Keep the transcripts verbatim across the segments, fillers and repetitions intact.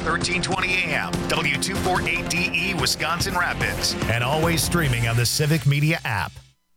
thirteen twenty A M, W two forty-eight D E, Wisconsin Rapids. And always streaming on the Civic Media app.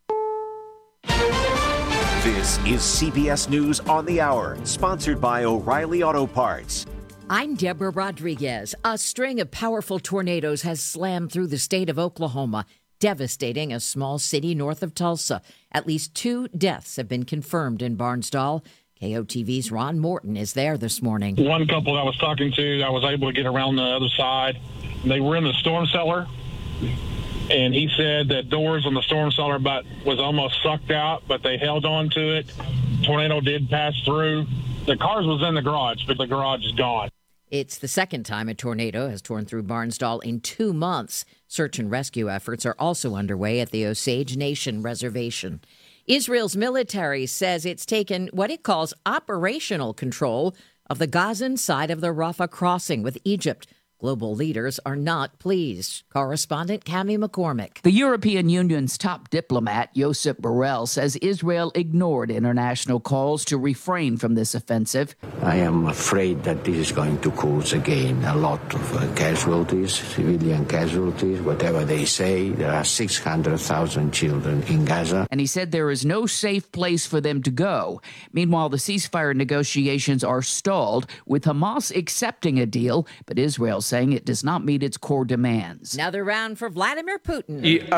This is C B S News on the Hour, sponsored by O'Reilly Auto Parts. I'm Deborah Rodriguez. A string of powerful tornadoes has slammed through the state of Oklahoma, devastating a small city north of Tulsa. At least two deaths have been confirmed in Barnsdall. K O T V's Ron Morton is there this morning. One couple I was talking to, I was able to get around the other side. They were in the storm cellar, and he said that doors on the storm cellar about was almost sucked out, but they held on to it. Tornado did pass through. The cars was in the garage, but the garage is gone. It's the second time a tornado has torn through Barnsdall in two months. Search and rescue efforts are also underway at the Osage Nation Reservation. Israel's military says it's taken what it calls operational control of the Gazan side of the Rafah crossing with Egypt. Global leaders are not pleased. Correspondent Cammie McCormick. The European Union's top diplomat, Josep Borrell, says Israel ignored international calls to refrain from this offensive. I am afraid that this is going to cause, again, a lot of uh, casualties, civilian casualties. Whatever they say, there are six hundred thousand children in Gaza. And he said there is no safe place for them to go. Meanwhile, the ceasefire negotiations are stalled, with Hamas accepting a deal, but Israel saying it does not meet its core demands. Another round for Vladimir Putin.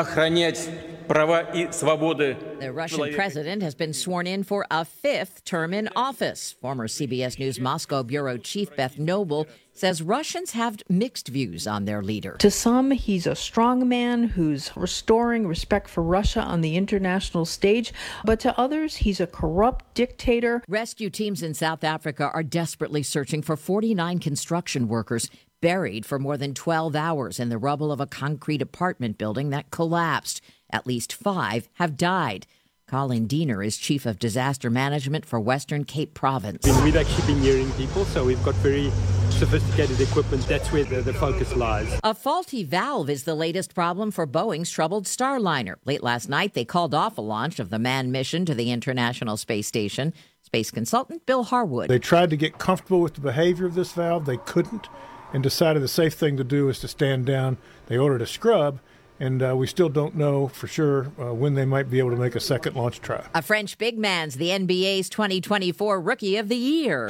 The Russian president has been sworn in for a fifth term in office. Former C B S News Moscow bureau chief Beth Noble says Russians have mixed views on their leader. To some, he's a strong man who's restoring respect for Russia on the international stage, but to others, he's a corrupt dictator. Rescue teams in South Africa are desperately searching for forty-nine construction workers buried for more than twelve hours in the rubble of a concrete apartment building that collapsed. At least five have died. Colin Diener is chief of disaster management for Western Cape Province. We've actually been hearing people, so we've got very sophisticated equipment. That's where the, the focus lies. A faulty valve is the latest problem for Boeing's troubled Starliner. Late last night, they called off a launch of the manned mission to the International Space Station. Space consultant Bill Harwood. They tried to get comfortable with the behavior of this valve. They couldn't, and decided the safe thing to do is to stand down. They ordered a scrub, and uh, we still don't know for sure uh, when they might be able to make a second launch try. A French big man's the N B A's twenty twenty-four Rookie of the Year.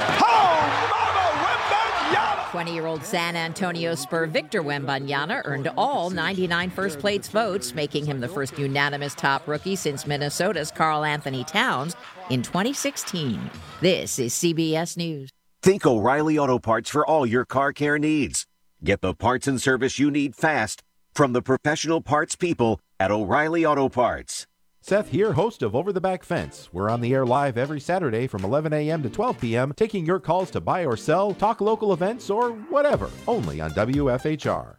twenty-year-old San Antonio Spur Victor Wembanyama earned all ninety-nine first-place votes, making him the first unanimous top rookie since Minnesota's Karl Anthony Towns in twenty sixteen. This is C B S News. Think O'Reilly Auto Parts for all your car care needs. Get the parts and service you need fast from the professional parts people at O'Reilly Auto Parts. Seth here, host of Over the Back Fence. We're on the air live every Saturday from eleven a.m. to twelve p.m., taking your calls to buy or sell, talk local events, or whatever, only on W F H R.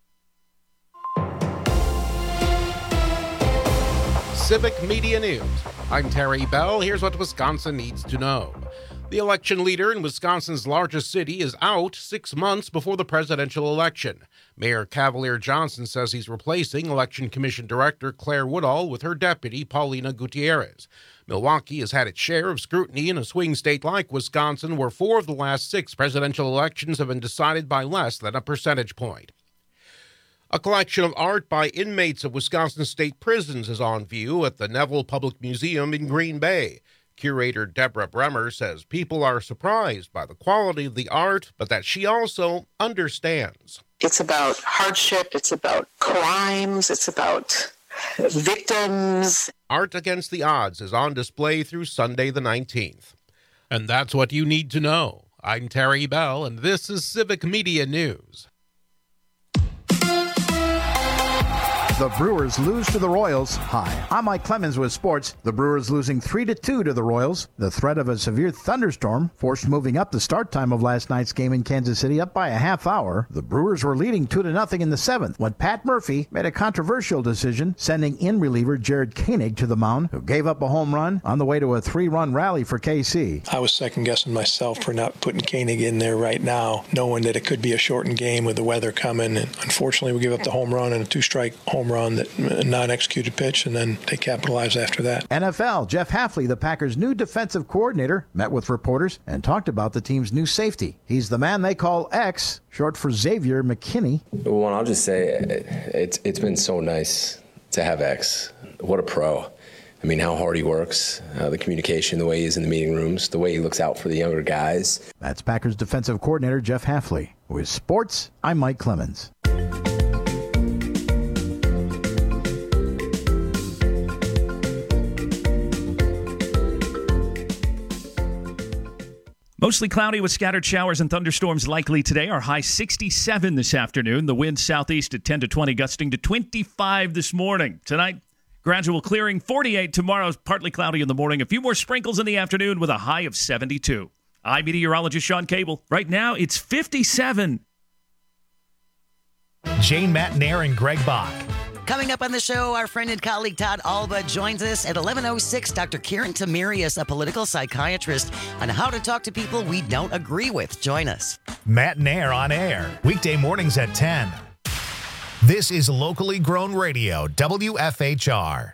Civic Media News. I'm Terry Bell. Here's what Wisconsin needs to know. The election leader in Wisconsin's largest city is out six months before the presidential election. Mayor Cavalier Johnson says he's replacing Election Commission Director Claire Woodall with her deputy, Paulina Gutierrez. Milwaukee has had its share of scrutiny in a swing state like Wisconsin, where four of the last six presidential elections have been decided by less than a percentage point. A collection of art by inmates of Wisconsin state prisons is on view at the Neville Public Museum in Green Bay. Curator Deborah Bremer says people are surprised by the quality of the art, but that she also understands. It's about hardship, it's about crimes, it's about victims. Art Against the Odds is on display through Sunday the nineteenth. And that's what you need to know. I'm Terry Bell, and this is Civic Media News. The Brewers lose to the Royals. Hi, I'm Mike Clemens with sports. The Brewers losing three to two to the Royals. The threat of a severe thunderstorm forced moving up the start time of last night's game in Kansas City up by a half hour. The Brewers were leading two to nothing in the seventh when Pat Murphy made a controversial decision, sending in reliever Jared Koenig to the mound, who gave up a home run on the way to a three-run rally for K C. I was second-guessing myself for not putting Koenig in there right now, knowing that it could be a shortened game with the weather coming. And unfortunately, we gave up the home run and a two-strike home home run, that non-executed pitch, and then they capitalized after that. N F L, Jeff Hafley, the Packers' new defensive coordinator, met with reporters and talked about the team's new safety. He's the man they call X, short for Xavier McKinney. Well, I'll just say it's it's been so nice to have X. What a pro. I mean, how hard he works, uh, the communication, the way he is in the meeting rooms, the way he looks out for the younger guys. That's Packers defensive coordinator Jeff Hafley. With sports, I'm Mike Clemens. Mostly cloudy with scattered showers and thunderstorms likely today. Our high sixty-seven this afternoon. The wind southeast at ten to twenty, gusting to twenty-five this morning. Tonight, gradual clearing, forty-eight. Tomorrow, partly cloudy in the morning. A few more sprinkles in the afternoon with a high of seventy-two. I'm meteorologist Sean Cable. Right now, it's fifty-seven. Jane Matnair and Greg Bach. Coming up on the show, our friend and colleague Todd Alba joins us at eleven oh six. Doctor Karen Tamirius, a political psychiatrist, on how to talk to people we don't agree with. Join us. Matnair on air, weekday mornings at ten. This is locally grown radio, W F H R.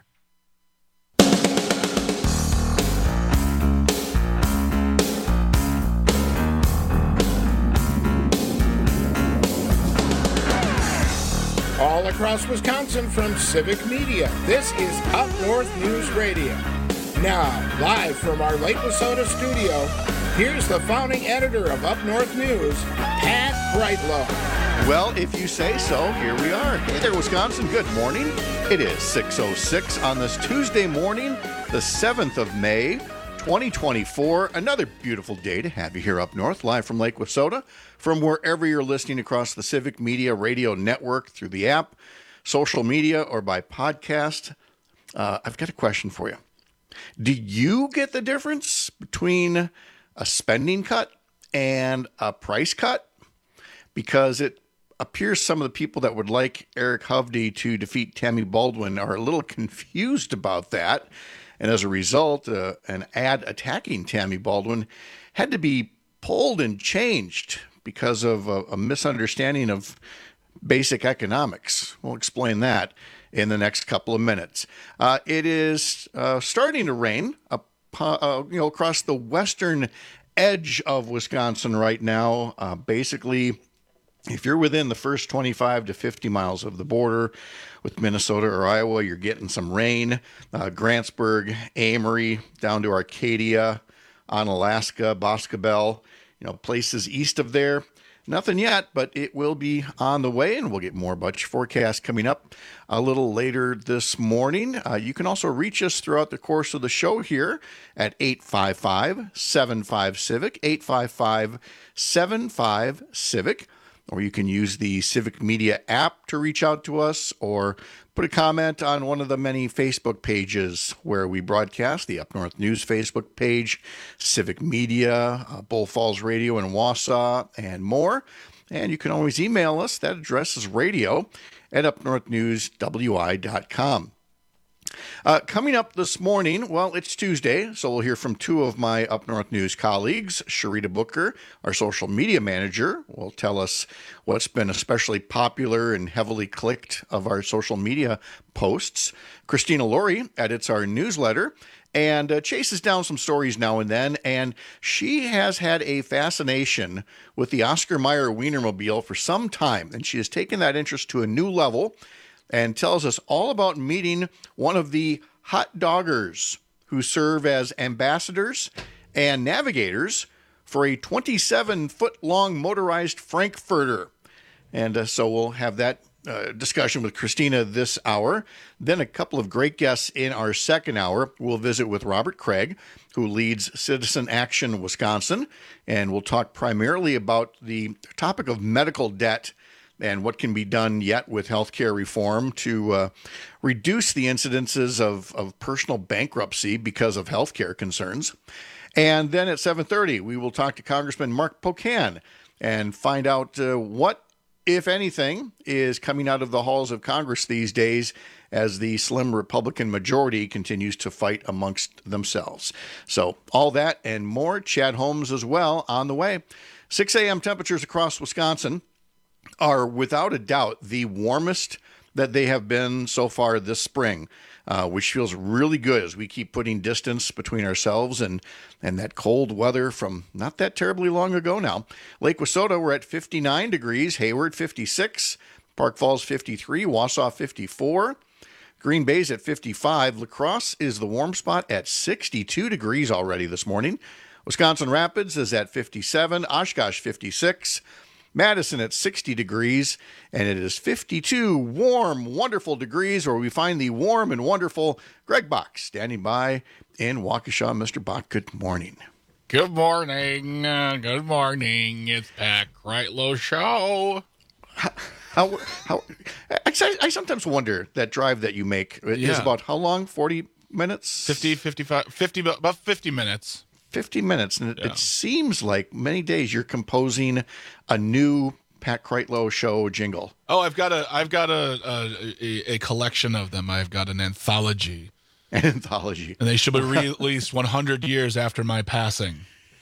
All across Wisconsin from Civic Media, this is Up North News Radio. Now, live from our Lake Wissota studio, here's the founding editor of Up North News, Pat Brightlow. Well, if you say so, here we are. Hey there, Wisconsin. Good morning. It is six oh six on this Tuesday morning, the seventh of May, twenty twenty-four. Another beautiful day to have you here up north, live from Lake Wissota, from wherever you're listening across the Civic Media Radio Network, through the app, social media, or by podcast. Uh, I've got a question for you. Do you get the difference between a spending cut and a price cut? Because it appears some of the people that would like Eric Hovde to defeat Tammy Baldwin are a little confused about that. And as a result, uh, an ad attacking Tammy Baldwin had to be pulled and changed because of a, a misunderstanding of basic economics. We'll explain that in the next couple of minutes. Uh, it is uh, starting to rain up, uh, you know, across the western edge of Wisconsin right now. Uh, basically, if you're within the first twenty-five to fifty miles of the border with Minnesota or Iowa, you're getting some rain. Uh, Grantsburg, Amory, down to Arcadia, Onalaska, Boscobel, you know, places east of there. Nothing yet, but it will be on the way, and we'll get more bunch forecast coming up a little later this morning. Uh, you can also reach us throughout the course of the show here at eight five five, seven five, CIVIC, eight five five, seven five, CIVIC. Or you can use the Civic Media app to reach out to us, or put a comment on one of the many Facebook pages where we broadcast, the Up North News Facebook page, Civic Media, uh, Bull Falls Radio in Wausau, and more. And you can always email us. That address is radio at up north news w i dot com. Uh, coming up this morning, well, it's Tuesday, so we'll hear from two of my Up North News colleagues. Sharita Booker, our social media manager, will tell us what's been especially popular and heavily clicked of our social media posts. Christina Laurie edits our newsletter and uh, chases down some stories now and then, and she has had a fascination with the Oscar Mayer Wienermobile for some time, and she has taken that interest to a new level and tells us all about meeting one of the hot doggers who serve as ambassadors and navigators for a twenty-seven foot long motorized Frankfurter. And uh, so we'll have that uh, discussion with Christina this hour. Then a couple of great guests in our second hour. We'll visit with Robert Craig, who leads Citizen Action Wisconsin, and we'll talk primarily about the topic of medical debt and what can be done yet with healthcare reform to uh, reduce the incidences of, of personal bankruptcy because of healthcare concerns. And then at seven thirty, we will talk to Congressman Mark Pocan and find out uh, what, if anything, is coming out of the halls of Congress these days as the slim Republican majority continues to fight amongst themselves. So all that and more. Chad Holmes as well on the way. six a.m. temperatures across Wisconsin are without a doubt the warmest that they have been so far this spring, uh, which feels really good as we keep putting distance between ourselves and, and that cold weather from not that terribly long ago now. Lake Wissota, we're at fifty-nine degrees, Hayward fifty-six, Park Falls fifty-three, Wausau fifty-four, Green Bay's at fifty-five. La Crosse is the warm spot at sixty-two degrees already this morning. Wisconsin Rapids is at fifty-seven, Oshkosh fifty-six, Madison at sixty degrees, and it is fifty-two warm, wonderful degrees where we find the warm and wonderful Greg Bach standing by in Waukesha. Mister Bach, good morning. Good morning. Uh, good morning. It's Pat Kreitlow Show. How, how, how I, I sometimes wonder that drive that you make Yeah. is about how long? forty minutes? fifty, fifty-five, fifty, about fifty minutes. fifty minutes. And it, Yeah. it seems like many days you're composing a new Pat Kreitlow Show jingle. Oh, I've got a, I've got a, a, a collection of them. I've got an anthology. An anthology. And they should be released one hundred years after my passing.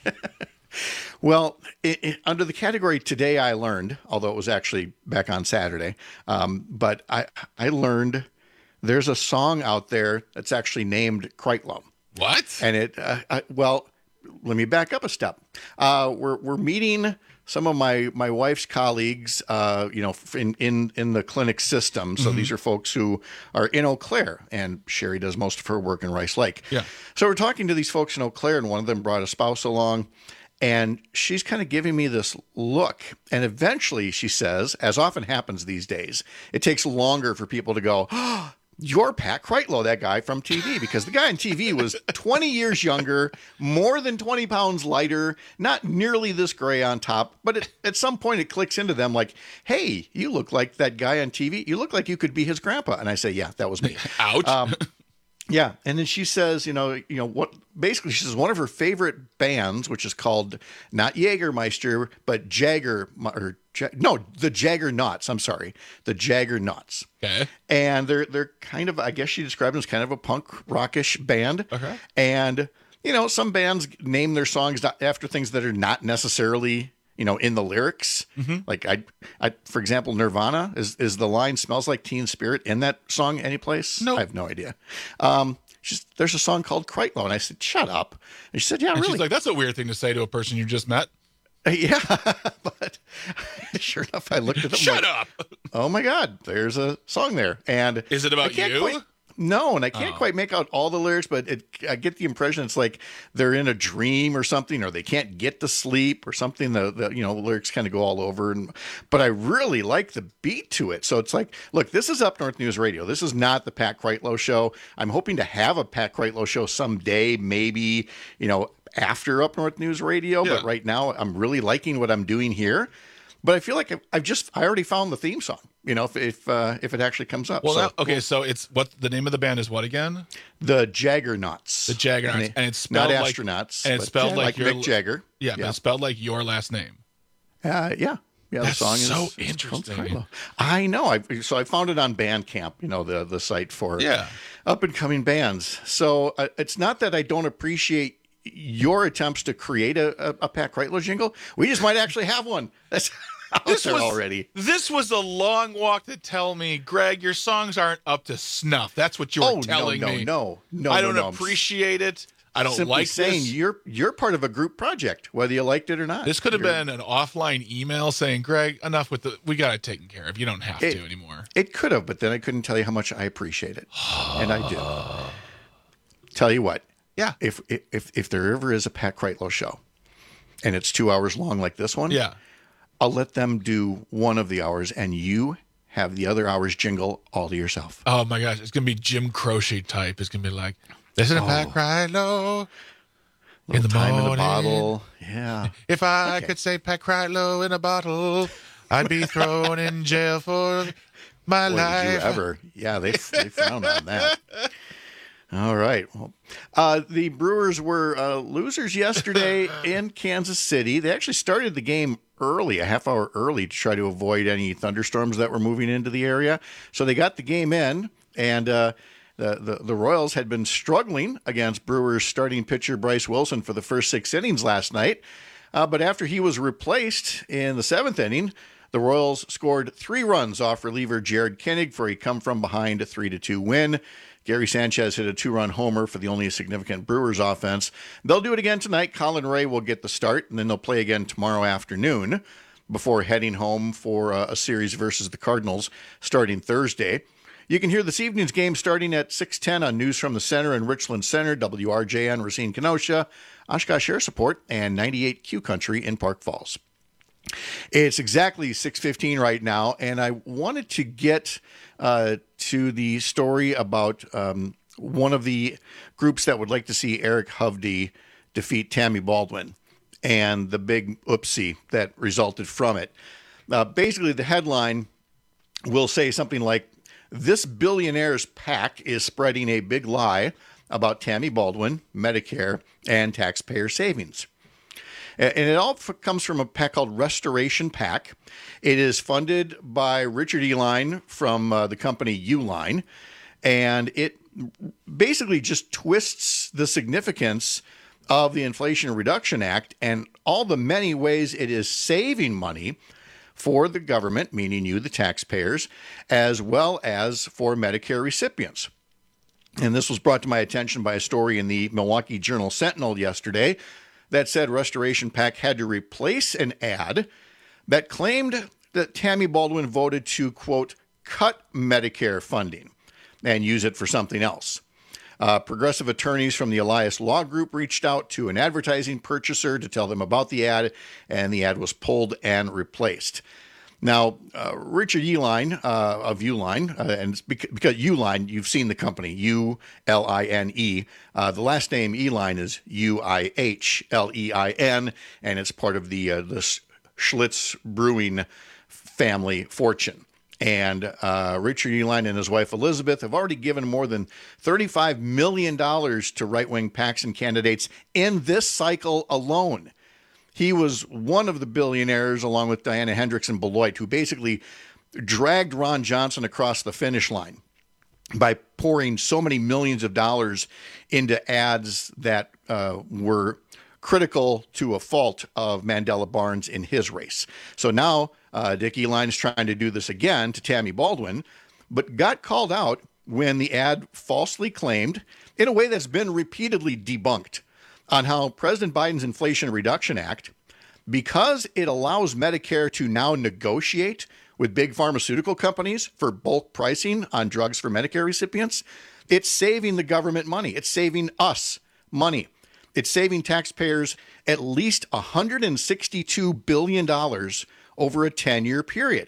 Well, it, it, under the category Today I Learned, although it was actually back on Saturday, um, but I, I learned there's a song out there that's actually named Kreitlow. What? And it, uh, I, well, let me back up a step. Uh, we're we're meeting some of my my wife's colleagues, uh, you know, in in in the clinic system. So Mhm. these are folks who are in Eau Claire, and Sherry does most of her work in Rice Lake. Yeah. So we're talking to these folks in Eau Claire, and one of them brought a spouse along, and she's kind of giving me this look. And eventually, she says, as often happens these days, it takes longer for people to go, oh, you're Pat Kreitlow, that guy from T V, because the guy on T V was twenty years younger, more than twenty pounds lighter, not nearly this gray on top. But it, at some point, it clicks into them like, hey, you look like that guy on T V. You look like you could be his grandpa. And I say, yeah, that was me. Ouch. Um, yeah. And then she says, you know, you know what, basically she says one of her favorite bands, which is called not Jägermeister, but Jagger, or Ja- no, the Jaggernauts. I'm sorry. The Jaggernauts. Okay. And they're, they're kind of, I guess she described them as kind of a punk rockish band. Okay. And, you know, some bands name their songs not- after things that are not necessarily, you know, in the lyrics. Mm-hmm. Like I, I, for example, Nirvana is, is the line "Smells Like Teen Spirit" in that song anyplace? No, I have no idea. Um, she's, there's a song called Kreitlow, and I said, "Shut up!" And she said, "Yeah, And really." she's like, that's a weird thing to say to a person you just met. Yeah, but sure enough, I looked at them. Shut like, up! Oh my God, there's a song there, and Is it I about can't you? quite- no, and I can't Oh. quite make out all the lyrics, but it, I get the impression it's like they're in a dream or something, or they can't get to sleep or something. The, the you know the lyrics kind of go all over, and but I really like the beat to it. So it's like, look, this is Up North News Radio. This is not the Pat Kreitlow Show. I'm hoping to have a Pat Kreitlow Show someday, maybe you know after Up North News Radio. Yeah. But right now, I'm really liking what I'm doing here. But I feel like I've, I've just I already found the theme song. You know, if if, uh, if it actually comes up. Well, so, that, okay, so it's what the name of the band is what again? the Jaggernauts. The Jaggernauts. And, they- And it's spelled not like- astronauts. and it's but spelled Jag- like your- Mick Jagger. Yeah, but it's spelled like your last name. Uh, yeah. Yeah, That's the song so is is called interesting. Kreitlow. I know. I so I found it on Bandcamp. You know, the the site for Yeah. up and coming bands. So uh, it's not that I don't appreciate your attempts to create a, a, a Pat Kreitlow jingle. We just might actually have one. That's out This there was already. This was a long walk to tell me, Greg, your songs aren't up to snuff. That's what you were Oh, no, telling no, me. no, no, I no, don't no. I'm appreciate it. I don't Simply like saying this. you're you're part of a group project, whether you liked it or not. This could have You're- been an offline email saying, Greg, enough with the, we got it taken care of. You don't have It- to anymore. It could have, but then I couldn't tell you how much I appreciate it, and I do. Tell you what, Yeah. if if if there ever is a Pat Kreitlow show, and it's two hours long like this one, Yeah. I'll let them do one of the hours, and you have the other hours jingle all to yourself. Oh my gosh. It's going to be Jim Croce type. It's going to be like, this is a Pat Kreitlow in the Time in the morning. bottle, yeah. If I Okay. could say Pat Kreitlow in a bottle, I'd be thrown in jail for my Boy, life. did you ever? Yeah, they they frown on that. All right. Well, uh, the Brewers were uh, losers yesterday in Kansas City. They actually started the game early, a half hour early, to try to avoid any thunderstorms that were moving into the area. So they got the game in, and uh, the, the the Royals had been struggling against Brewers starting pitcher Bryce Wilson for the first six innings last night. Uh, but after he was replaced in the seventh inning, The Royals scored three runs off reliever Jared Koenig for a come-from-behind three to two win. Gary Sanchez hit a two-run homer for the only significant Brewers offense. They'll do it again tonight. Colin Ray will get the start, and then they'll play again tomorrow afternoon before heading home for uh, a series versus the Cardinals starting Thursday. You can hear this evening's game starting at six ten on News from the Center and Richland Center, W R J N, Racine, Kenosha, Oshkosh Air Support, and ninety-eight Q Country in Park Falls. It's exactly six fifteen right now, and I wanted to get uh, to the story about um, one of the groups that would like to see Eric Hovde defeat Tammy Baldwin and the big oopsie that resulted from it. Uh, basically, the headline will say something like, "This billionaire's PAC is spreading a big lie about Tammy Baldwin, Medicare, and taxpayer savings." And it all comes from a PAC called Restoration PAC. It is funded by Richard Uihlein from uh, the company Uline, and it basically just twists the significance of the Inflation Reduction Act and all the many ways it is saving money for the government, meaning you, the taxpayers, as well as for Medicare recipients. And this was brought to my attention by a story in the Milwaukee Journal Sentinel yesterday that said Restoration PAC had to replace an ad that claimed that Tammy Baldwin voted to, quote, cut Medicare funding and use it for something else. Uh, progressive attorneys from the Elias Law Group reached out to an advertising purchaser to tell them about the ad, and the ad was pulled and replaced. Now, uh, Richard Uihlein uh, of Uline, uh, and because, because Uline, you've seen the company, U L I N E. Uh, the last name Uihlein is U I H L E I N, and it's part of the, uh, the Schlitz Brewing family fortune. And uh, Richard Uihlein and his wife Elizabeth have already given more than thirty-five million dollars to right-wing PACs and candidates in this cycle alone. He was one of the billionaires, along with Diana Hendricks and Beloit, who basically dragged Ron Johnson across the finish line by pouring so many millions of dollars into ads that uh, were critical to a fault of Mandela Barnes in his race. So now uh, Dick Uihlein is trying to do this again to Tammy Baldwin, but got called out when the ad falsely claimed, in a way that's been repeatedly debunked, on how President Biden's Inflation Reduction Act, because it allows Medicare to now negotiate with big pharmaceutical companies for bulk pricing on drugs for Medicare recipients, it's saving the government money. It's saving us money. It's saving taxpayers at least one hundred sixty-two billion dollars over a ten-year period.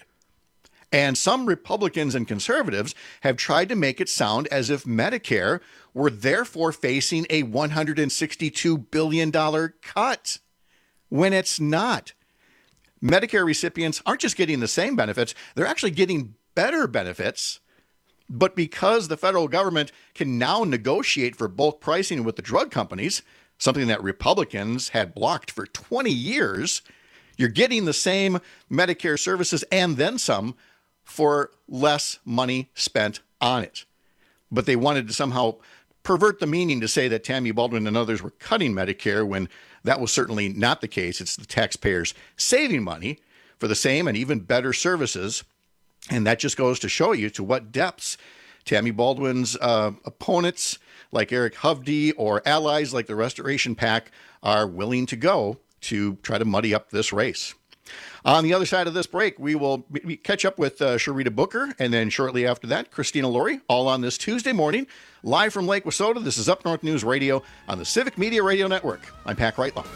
And some Republicans and conservatives have tried to make it sound as if Medicare were therefore facing a one hundred sixty-two billion dollars cut, when it's not. Medicare recipients aren't just getting the same benefits, they're actually getting better benefits. But because the federal government can now negotiate for bulk pricing with the drug companies, something that Republicans had blocked for twenty years, you're getting the same Medicare services and then some for less money spent on it. But they wanted to somehow pervert the meaning to say that Tammy Baldwin and others were cutting Medicare when that was certainly not the case. It's the taxpayers saving money for the same and even better services. And that just goes to show you to what depths Tammy Baldwin's uh, opponents like Eric Hovde or allies like the Restoration PAC are willing to go to try to muddy up this race. On the other side of this break, we will we catch up with uh, Sharita Booker, and then shortly after that, Christina Laurie, all on this Tuesday morning, live from Lake Wissota. This is Up North News Radio on the Civic Media Radio Network. I'm Pat Reitlaw.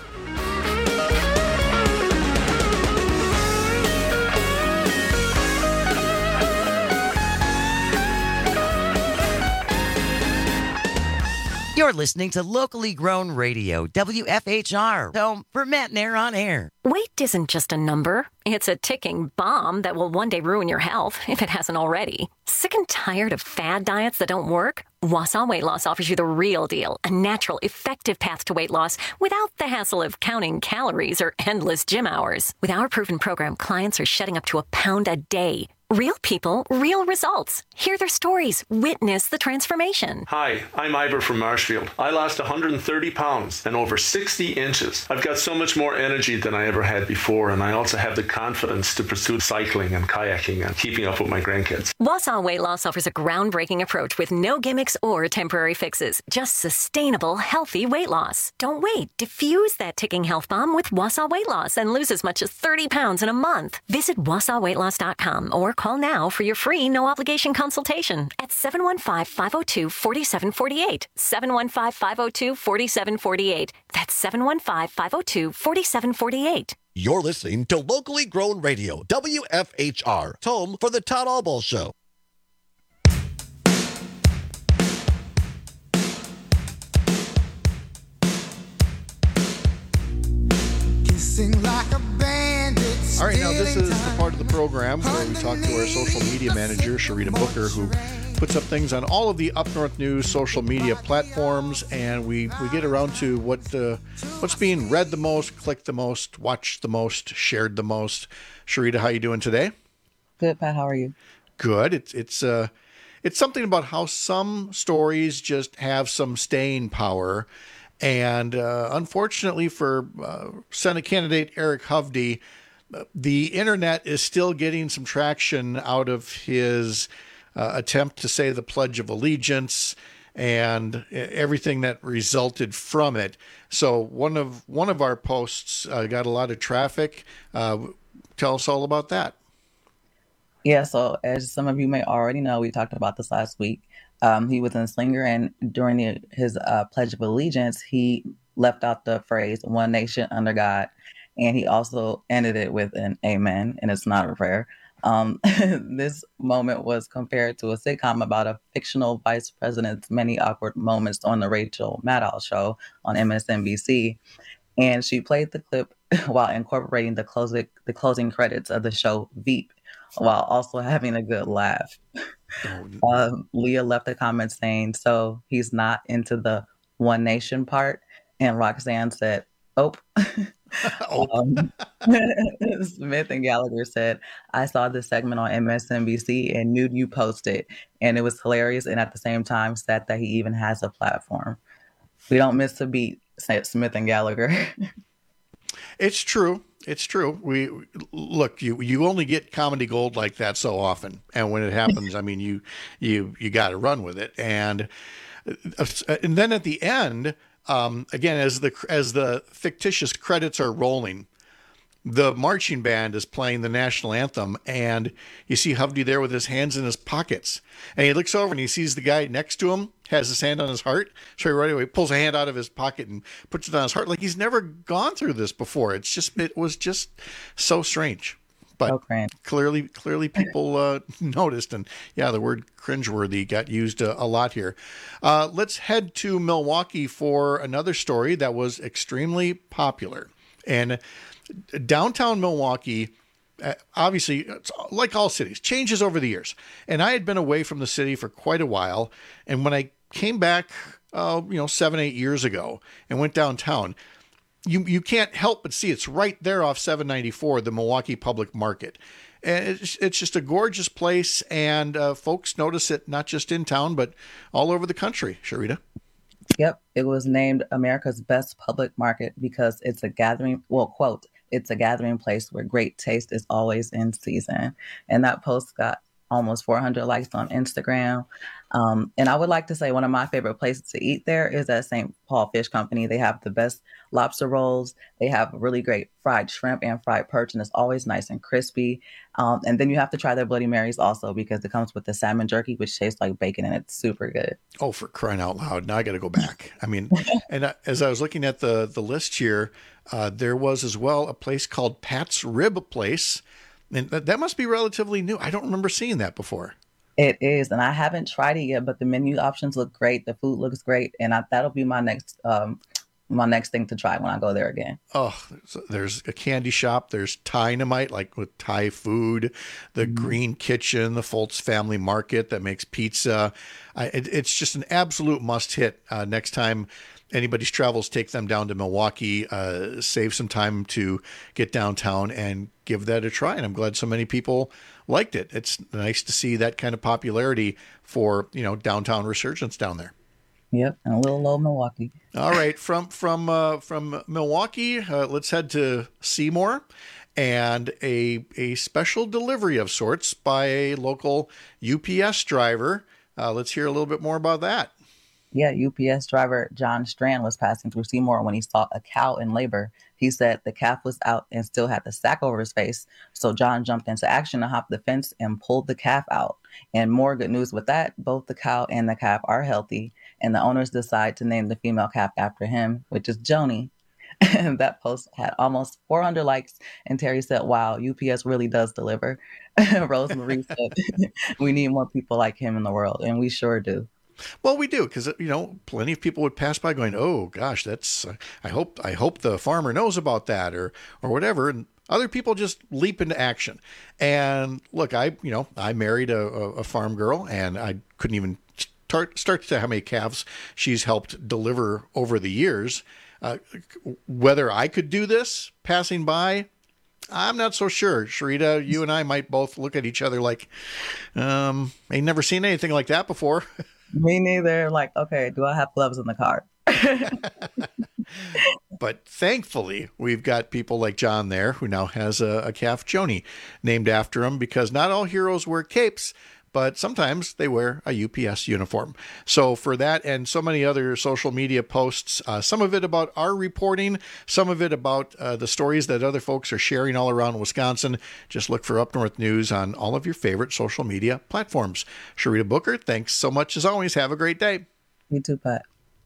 You're listening to locally grown radio, W F H R, home for Matt and Air on Air. Weight isn't just a number. It's a ticking bomb that will one day ruin your health, if it hasn't already. Sick and tired of fad diets that don't work? Wausau Weight Loss offers you the real deal, a natural, effective path to weight loss without the hassle of counting calories or endless gym hours. With our proven program, clients are shedding up to a pound a day. Real people, real results. Hear their stories. Witness the transformation. Hi, I'm Ivor from Marshfield. I lost one hundred thirty pounds and over sixty inches. I've got so much more energy than I ever had before, and I also have the confidence to pursue cycling and kayaking and keeping up with my grandkids. Wausau Weight Loss offers a groundbreaking approach with no gimmicks or temporary fixes. Just sustainable, healthy weight loss. Don't wait. Diffuse that ticking health bomb with Wausau Weight Loss and lose as much as thirty pounds in a month. Visit wausau weight loss dot com or call now for your free no-obligation consultation at seven one five, five oh two, four seven four eight. seven one five, five oh two, four seven four eight. That's seven one five, five oh two, four seven four eight. You're listening to Locally Grown Radio, W F H R, home for the Todd Albaugh Show. Kissing like a bandit. All right, now this is the part of the program where we talk to our social media manager, Sharita Booker, who puts up things on all of the Up North News social media platforms, and we, we get around to what uh, what's being read the most, clicked the most, watched the most, shared the most. Sharita, how you doing today? Good, Pat. How are you? Good. It's it's uh it's something about how some stories just have some staying power, and uh, unfortunately for uh, Senate candidate Eric Hovde, the internet is still getting some traction out of his uh, attempt to say the Pledge of Allegiance and everything that resulted from it. So one of one of our posts uh, got a lot of traffic. Uh, tell us all about that. Yeah, so as some of you may already know, we talked about this last week. Um, he was in Slinger, and during the, his uh, Pledge of Allegiance, he left out the phrase "One Nation under God." And he also ended it with an amen, and it's not a prayer. Um, this moment was compared to a sitcom about a fictional vice president's many awkward moments on the Rachel Maddow show on M S N B C. And she played the clip while incorporating the closing, the closing credits of the show Veep, while also having a good laugh. Oh. Um, Leah left a comment saying, so he's not into the One Nation part. And Roxanne said, oh. um, Smith and Gallagher said, I saw this segment on M S N B C and knew you posted, and it was hilarious, and at the same time sad that he even has a platform. We don't miss a beat, said Smith and Gallagher. It's true. It's true. We look, you you only get comedy gold like that so often, and when it happens, I mean, you you you got to run with it, and and then at the end. Um, again, as the as the fictitious credits are rolling, the marching band is playing the national anthem, and you see Hovde there with his hands in his pockets. And he looks over and he sees the guy next to him has his hand on his heart. So right away, he pulls a hand out of his pocket and puts it on his heart, like he's never gone through this before. It's just it was just so strange. But so clearly, clearly people uh, noticed, and yeah, the word cringeworthy got used a, a lot here. Uh, let's head to Milwaukee for another story that was extremely popular. And downtown Milwaukee, uh, obviously, it's like all cities, changes over the years. And I had been away from the city for quite a while, and when I came back, uh, you know, seven, eight years ago, and went downtown. You you can't help but see it's right there off seven ninety-four, the Milwaukee Public Market. And it's, it's just a gorgeous place, and uh, folks notice it not just in town, but all over the country. Sharita? Yep. It was named America's Best Public Market because it's a gathering, well, quote, it's a gathering place where great taste is always in season. And that post got almost four hundred likes on Instagram. Um, and I would like to say one of my favorite places to eat there is at Saint Paul Fish Company. They have the best lobster rolls. They have really great fried shrimp and fried perch, and it's always nice and crispy. Um, and then you have to try their Bloody Marys also because it comes with the salmon jerky, which tastes like bacon, and it's super good. Oh, for crying out loud. Now I got to go back. I mean, and uh, as I was looking at the, the list here, uh, there was as well a place called Pat's Rib Place. And that, that must be relatively new. I don't remember seeing that before. It is, and I haven't tried it yet, but the menu options look great. The food looks great, and I, that'll be my next um, my next thing to try when I go there again. Oh, there's a candy shop. There's Tynamite, like with Thai food, the mm-hmm. Green Kitchen, the Foltz Family Market that makes pizza. I, it, it's just an absolute must hit uh, next time anybody's travels, take them down to Milwaukee, uh, save some time to get downtown and give that a try. And I'm glad so many people liked it. It's nice to see that kind of popularity for, you know, downtown resurgence down there. Yep, and a little old Milwaukee. All right, from from uh, from Milwaukee, uh, let's head to Seymour, and a a special delivery of sorts by a local U P S driver. Uh, let's hear a little bit more about that. Yeah, U P S driver John Strand was passing through Seymour when he saw a cow in labor. He said the calf was out and still had the sack over his face. So John jumped into action to hop the fence and pulled the calf out. And more good news with that, both the cow and the calf are healthy. And the owners decide to name the female calf after him, which is Joni. And that post had almost four hundred likes. And Terry said, wow, U P S really does deliver. Rosemary said, we need more people like him in the world. And we sure do. Well, we do, because, you know, plenty of people would pass by going, oh, gosh, that's, uh, I hope I hope the farmer knows about that or or whatever. And other people just leap into action. And look, I, you know, I married a, a farm girl, and I couldn't even start, start to say how many calves she's helped deliver over the years. Uh, whether I could do this passing by, I'm not so sure. Sharita, you and I might both look at each other like, um, ain't never seen anything like that before. Me neither. Like, okay, do I have gloves in the car? But thankfully, we've got people like John there who now has a, a calf, Joni, named after him, because not all heroes wear capes, but sometimes they wear a U P S uniform. So for that and so many other social media posts, uh, some of it about our reporting, some of it about uh, the stories that other folks are sharing all around Wisconsin, just look for Up North News on all of your favorite social media platforms. Sharita Booker, thanks so much as always. Have a great day. You too, Pat.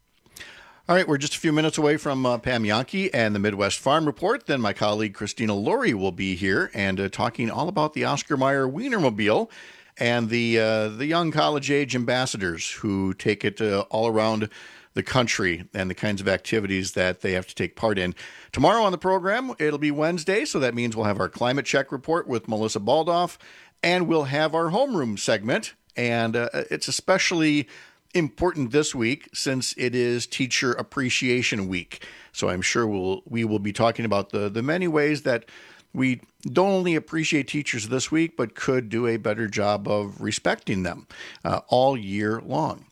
All right, we're just a few minutes away from uh, Pam Yankee and the Midwest Farm Report. Then my colleague Christina Laurie will be here and uh, talking all about the Oscar Mayer Wienermobile and the uh, the young college-age ambassadors who take it uh, all around the country and the kinds of activities that they have to take part in. Tomorrow on the program, it'll be Wednesday, so that means we'll have our climate check report with Melissa Baldoff, and we'll have our homeroom segment. And uh, it's especially important this week since it is Teacher Appreciation Week. So I'm sure we'll we will be talking about the the many ways that we don't only appreciate teachers this week, but could do a better job of respecting them uh, all year long.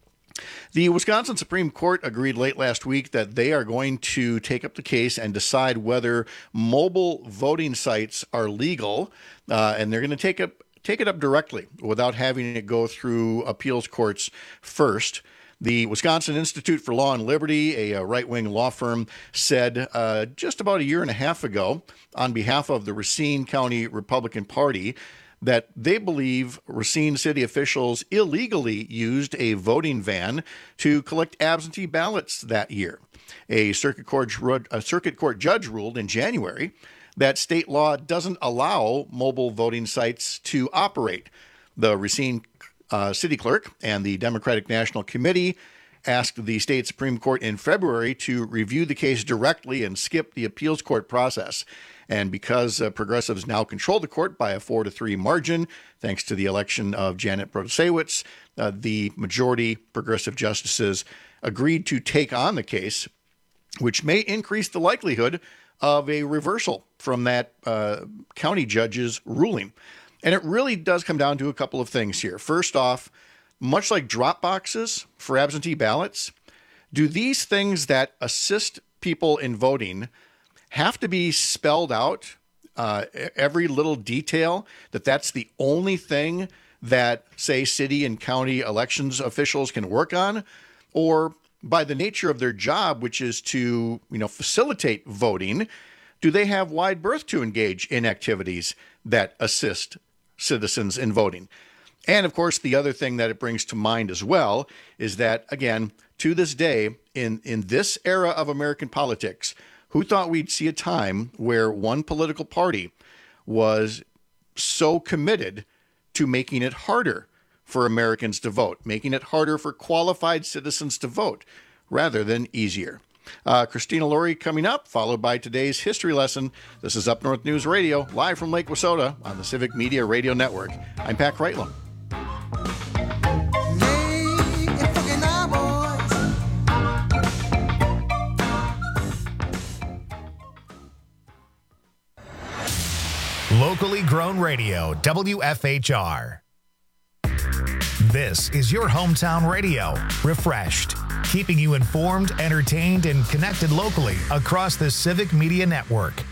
The Wisconsin Supreme Court agreed late last week that they are going to take up the case and decide whether mobile voting sites are legal, uh, and they're going to take up take it up directly without having it go through appeals courts first. The Wisconsin Institute for Law and Liberty, a right-wing law firm, said uh, just about a year and a half ago, on behalf of the Racine County Republican Party, that they believe Racine city officials illegally used a voting van to collect absentee ballots that year. A circuit court, a circuit court judge ruled in January that state law doesn't allow mobile voting sites to operate. The Racine Uh, city clerk and the Democratic National Committee asked the state Supreme Court in February to review the case directly and skip the appeals court process. And because uh, progressives now control the court by a four to three margin, thanks to the election of Janet Protasiewicz, uh, the majority progressive justices agreed to take on the case, which may increase the likelihood of a reversal from that uh, county judge's ruling. And it really does come down to a couple of things here. First off, much like drop boxes for absentee ballots, do these things that assist people in voting have to be spelled out, uh, every little detail, that that's the only thing that, say, city and county elections officials can work on? Or by the nature of their job, which is to, you know, facilitate voting, do they have wide berth to engage in activities that assist citizens in voting? And of course, the other thing that it brings to mind as well is that, again, to this day, in, in this era of American politics, who thought we'd see a time where one political party was so committed to making it harder for Americans to vote, making it harder for qualified citizens to vote, rather than easier? Uh, Christina Laurie coming up, followed by today's history lesson. This is Up North News Radio, live from Lake Wissota on the Civic Media Radio Network. I'm Pat Kreitlam. locally grown radio, W F H R. This is your hometown radio, refreshed, keeping you informed, entertained, and connected locally across the Civic Media Network.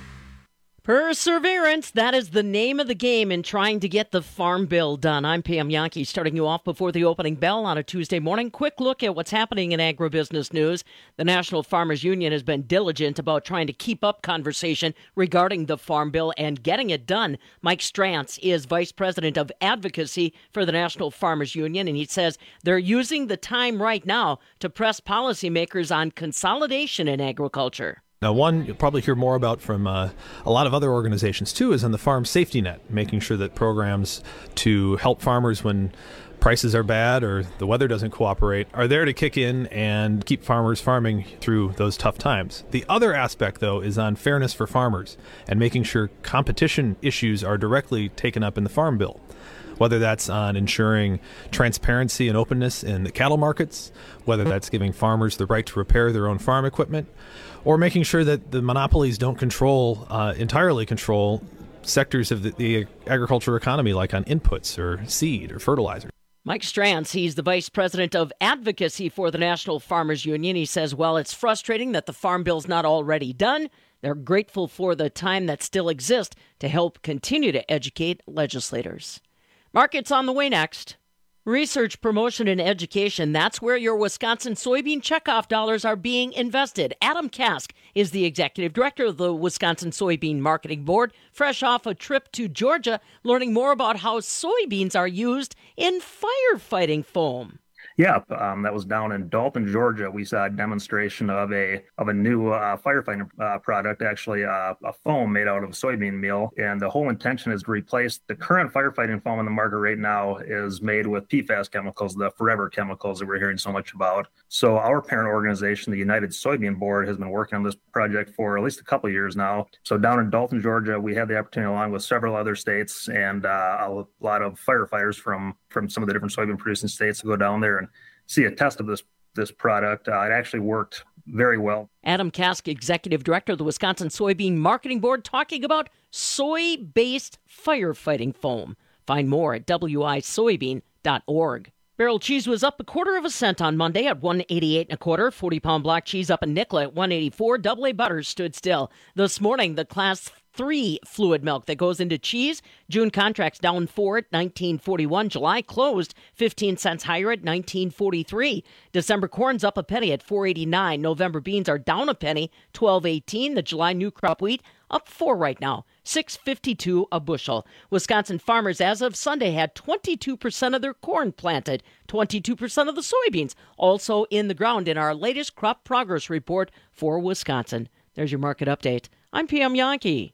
Perseverance, that is the name of the game in trying to get the Farm Bill done. I'm Pam Yankee, starting you off before the opening bell on a Tuesday morning. Quick look at what's happening in agribusiness news. The National Farmers Union has been diligent about trying to keep up conversation regarding the Farm Bill and getting it done. Mike Strantz is Vice President of Advocacy for the National Farmers Union, and he says they're using the time right now to press policymakers on consolidation in agriculture. Now, one you'll probably hear more about from uh, a lot of other organizations, too, is on the farm safety net, making sure that programs to help farmers when prices are bad or the weather doesn't cooperate are there to kick in and keep farmers farming through those tough times. The other aspect, though, is on fairness for farmers and making sure competition issues are directly taken up in the Farm Bill, whether that's on ensuring transparency and openness in the cattle markets, whether that's giving farmers the right to repair their own farm equipment, or making sure that the monopolies don't control, uh, entirely control sectors of the, the agriculture economy, like on inputs or seed or fertilizer. Mike Strantz, he's the Vice President of Advocacy for the National Farmers Union. He says, while it's frustrating that the Farm Bill's not already done, they're grateful for the time that still exists to help continue to educate legislators. Markets on the way next. Research, promotion, and education, that's where your Wisconsin soybean checkoff dollars are being invested. Adam Kask is the executive director of the Wisconsin Soybean Marketing Board, fresh off a trip to Georgia, learning more about how soybeans are used in firefighting foam. Yeah, um, that was down in Dalton, Georgia. We saw a demonstration of a of a new uh, firefighting uh, product, actually uh, a foam made out of soybean meal. And the whole intention is to replace the current firefighting foam in the market right now is made with P FAS chemicals, the forever chemicals that we're hearing so much about. So our parent organization, the United Soybean Board, has been working on this project for at least a couple of years now. So down in Dalton, Georgia, we had the opportunity, along with several other states and uh, a lot of firefighters from, from some of the different soybean producing states, to go down there and see a test of this this product. Uh, it actually worked very well. Adam Kask, Executive Director of the Wisconsin Soybean Marketing Board, talking about soy-based firefighting foam. Find more at w i soybean dot org. Barrel cheese was up a quarter of a cent on Monday at one eighty-eight and a quarter. forty-pound block cheese up a nickel at one eighty-four. Double A butter stood still. This morning, the class three fluid milk that goes into cheese, June contracts down four at nineteen forty-one. July closed fifteen cents higher at nineteen forty-three. December corn's up a penny at four eighty-nine. November beans are down a penny, twelve eighteen. The July new crop wheat up four right now, six fifty-two a bushel. Wisconsin farmers, as of Sunday, had twenty-two percent of their corn planted, twenty-two percent of the soybeans also in the ground in our latest crop progress report for Wisconsin. There's your market update. I'm Pam Yankee.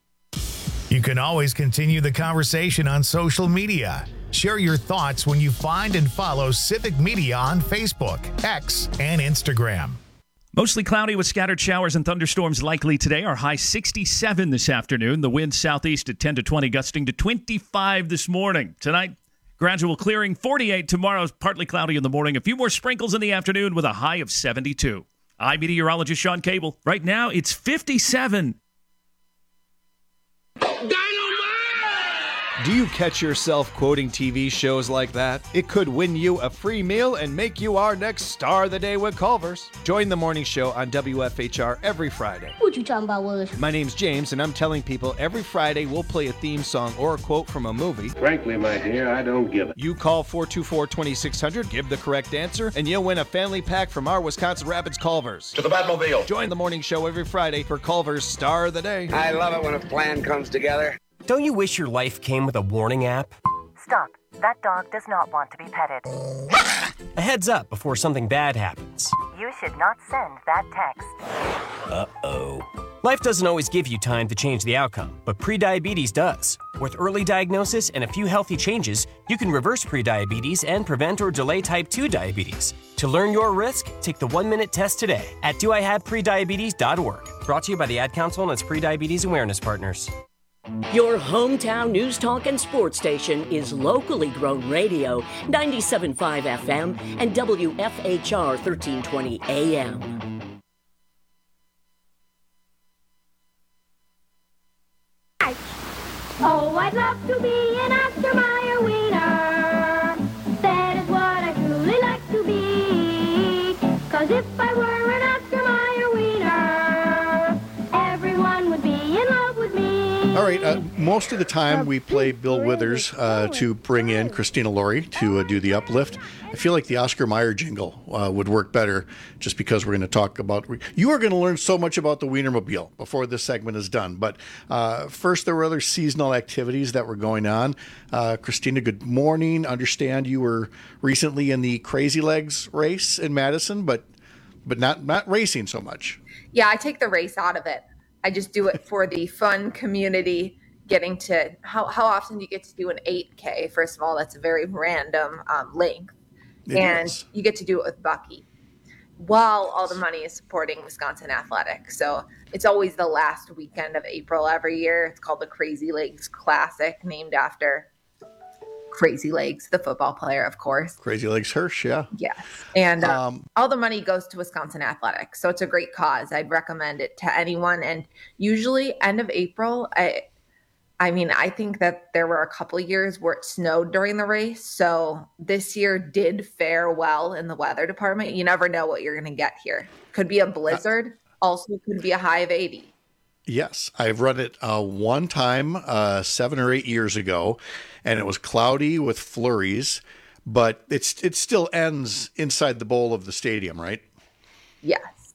You can always continue the conversation on social media. Share your thoughts when you find and follow Civic Media on Facebook, X, and Instagram. Mostly cloudy with scattered showers and thunderstorms likely today. Our high sixty-seven this afternoon. The wind southeast at ten to twenty, gusting to twenty-five this morning. Tonight, gradual clearing, forty-eight. Tomorrow, partly cloudy in the morning. A few more sprinkles in the afternoon with a high of seventy-two. I'm meteorologist Sean Cable. Right now, it's fifty-seven. Do you catch yourself quoting T V shows like that? It could win you a free meal and make you our next star of the day with Culver's. Join the morning show on W F H R every Friday. What you talking about, Willis? My name's James, and I'm telling people every Friday we'll play a theme song or a quote from a movie. Frankly, my dear, I don't give it. You call four two four, two six zero zero, give the correct answer, and you'll win a family pack from our Wisconsin Rapids Culver's. To the Batmobile. Join the morning show every Friday for Culver's Star of the Day. I love it when a plan comes together. Don't you wish your life came with a warning app? Stop. That dog does not want to be petted. A heads up before something bad happens. You should not send that text. Uh-oh. Life doesn't always give you time to change the outcome, but prediabetes does. With early diagnosis and a few healthy changes, you can reverse prediabetes and prevent or delay type two diabetes. To learn your risk, take the one-minute test today at do I have prediabetes dot org. Brought to you by the Ad Council and its Prediabetes Awareness Partners. Your hometown news talk and sports station is locally grown radio, ninety-seven point five F M and W F H R thirteen twenty A M. Oh, what most of the time we play Bill Withers uh, to bring in Christina Laurie to uh, do the uplift. I feel like the Oscar Mayer jingle uh, would work better just because we're going to talk about... You are going to learn so much about the Wienermobile before this segment is done. But uh, first, there were other seasonal activities that were going on. Uh, Christina, good morning. Understand you were recently in the Crazy Legs race in Madison, but but not, not racing so much. Yeah, I take the race out of it. I just do it for the fun community. Getting to how, how often do you get to do an eight K? First of all, that's a very random um, length. It and is. You get to do it with Bucky while all the money is supporting Wisconsin athletics. So it's always the last weekend of April every year. It's called the Crazy Legs Classic, named after Crazy Legs, the football player, of course. Crazy Legs Hirsch, yeah. Yes. And uh, um, all the money goes to Wisconsin athletics. So it's a great cause. I'd recommend it to anyone. And usually end of April, I I mean, I think that there were a couple of years where it snowed during the race. So this year did fare well in the weather department. You never know what you're going to get here. Could be a blizzard. Also could be a high of eighty. Yes. I've run it uh, one time uh, seven or eight years ago, and it was cloudy with flurries, but it's it still ends inside the bowl of the stadium, right? Yes.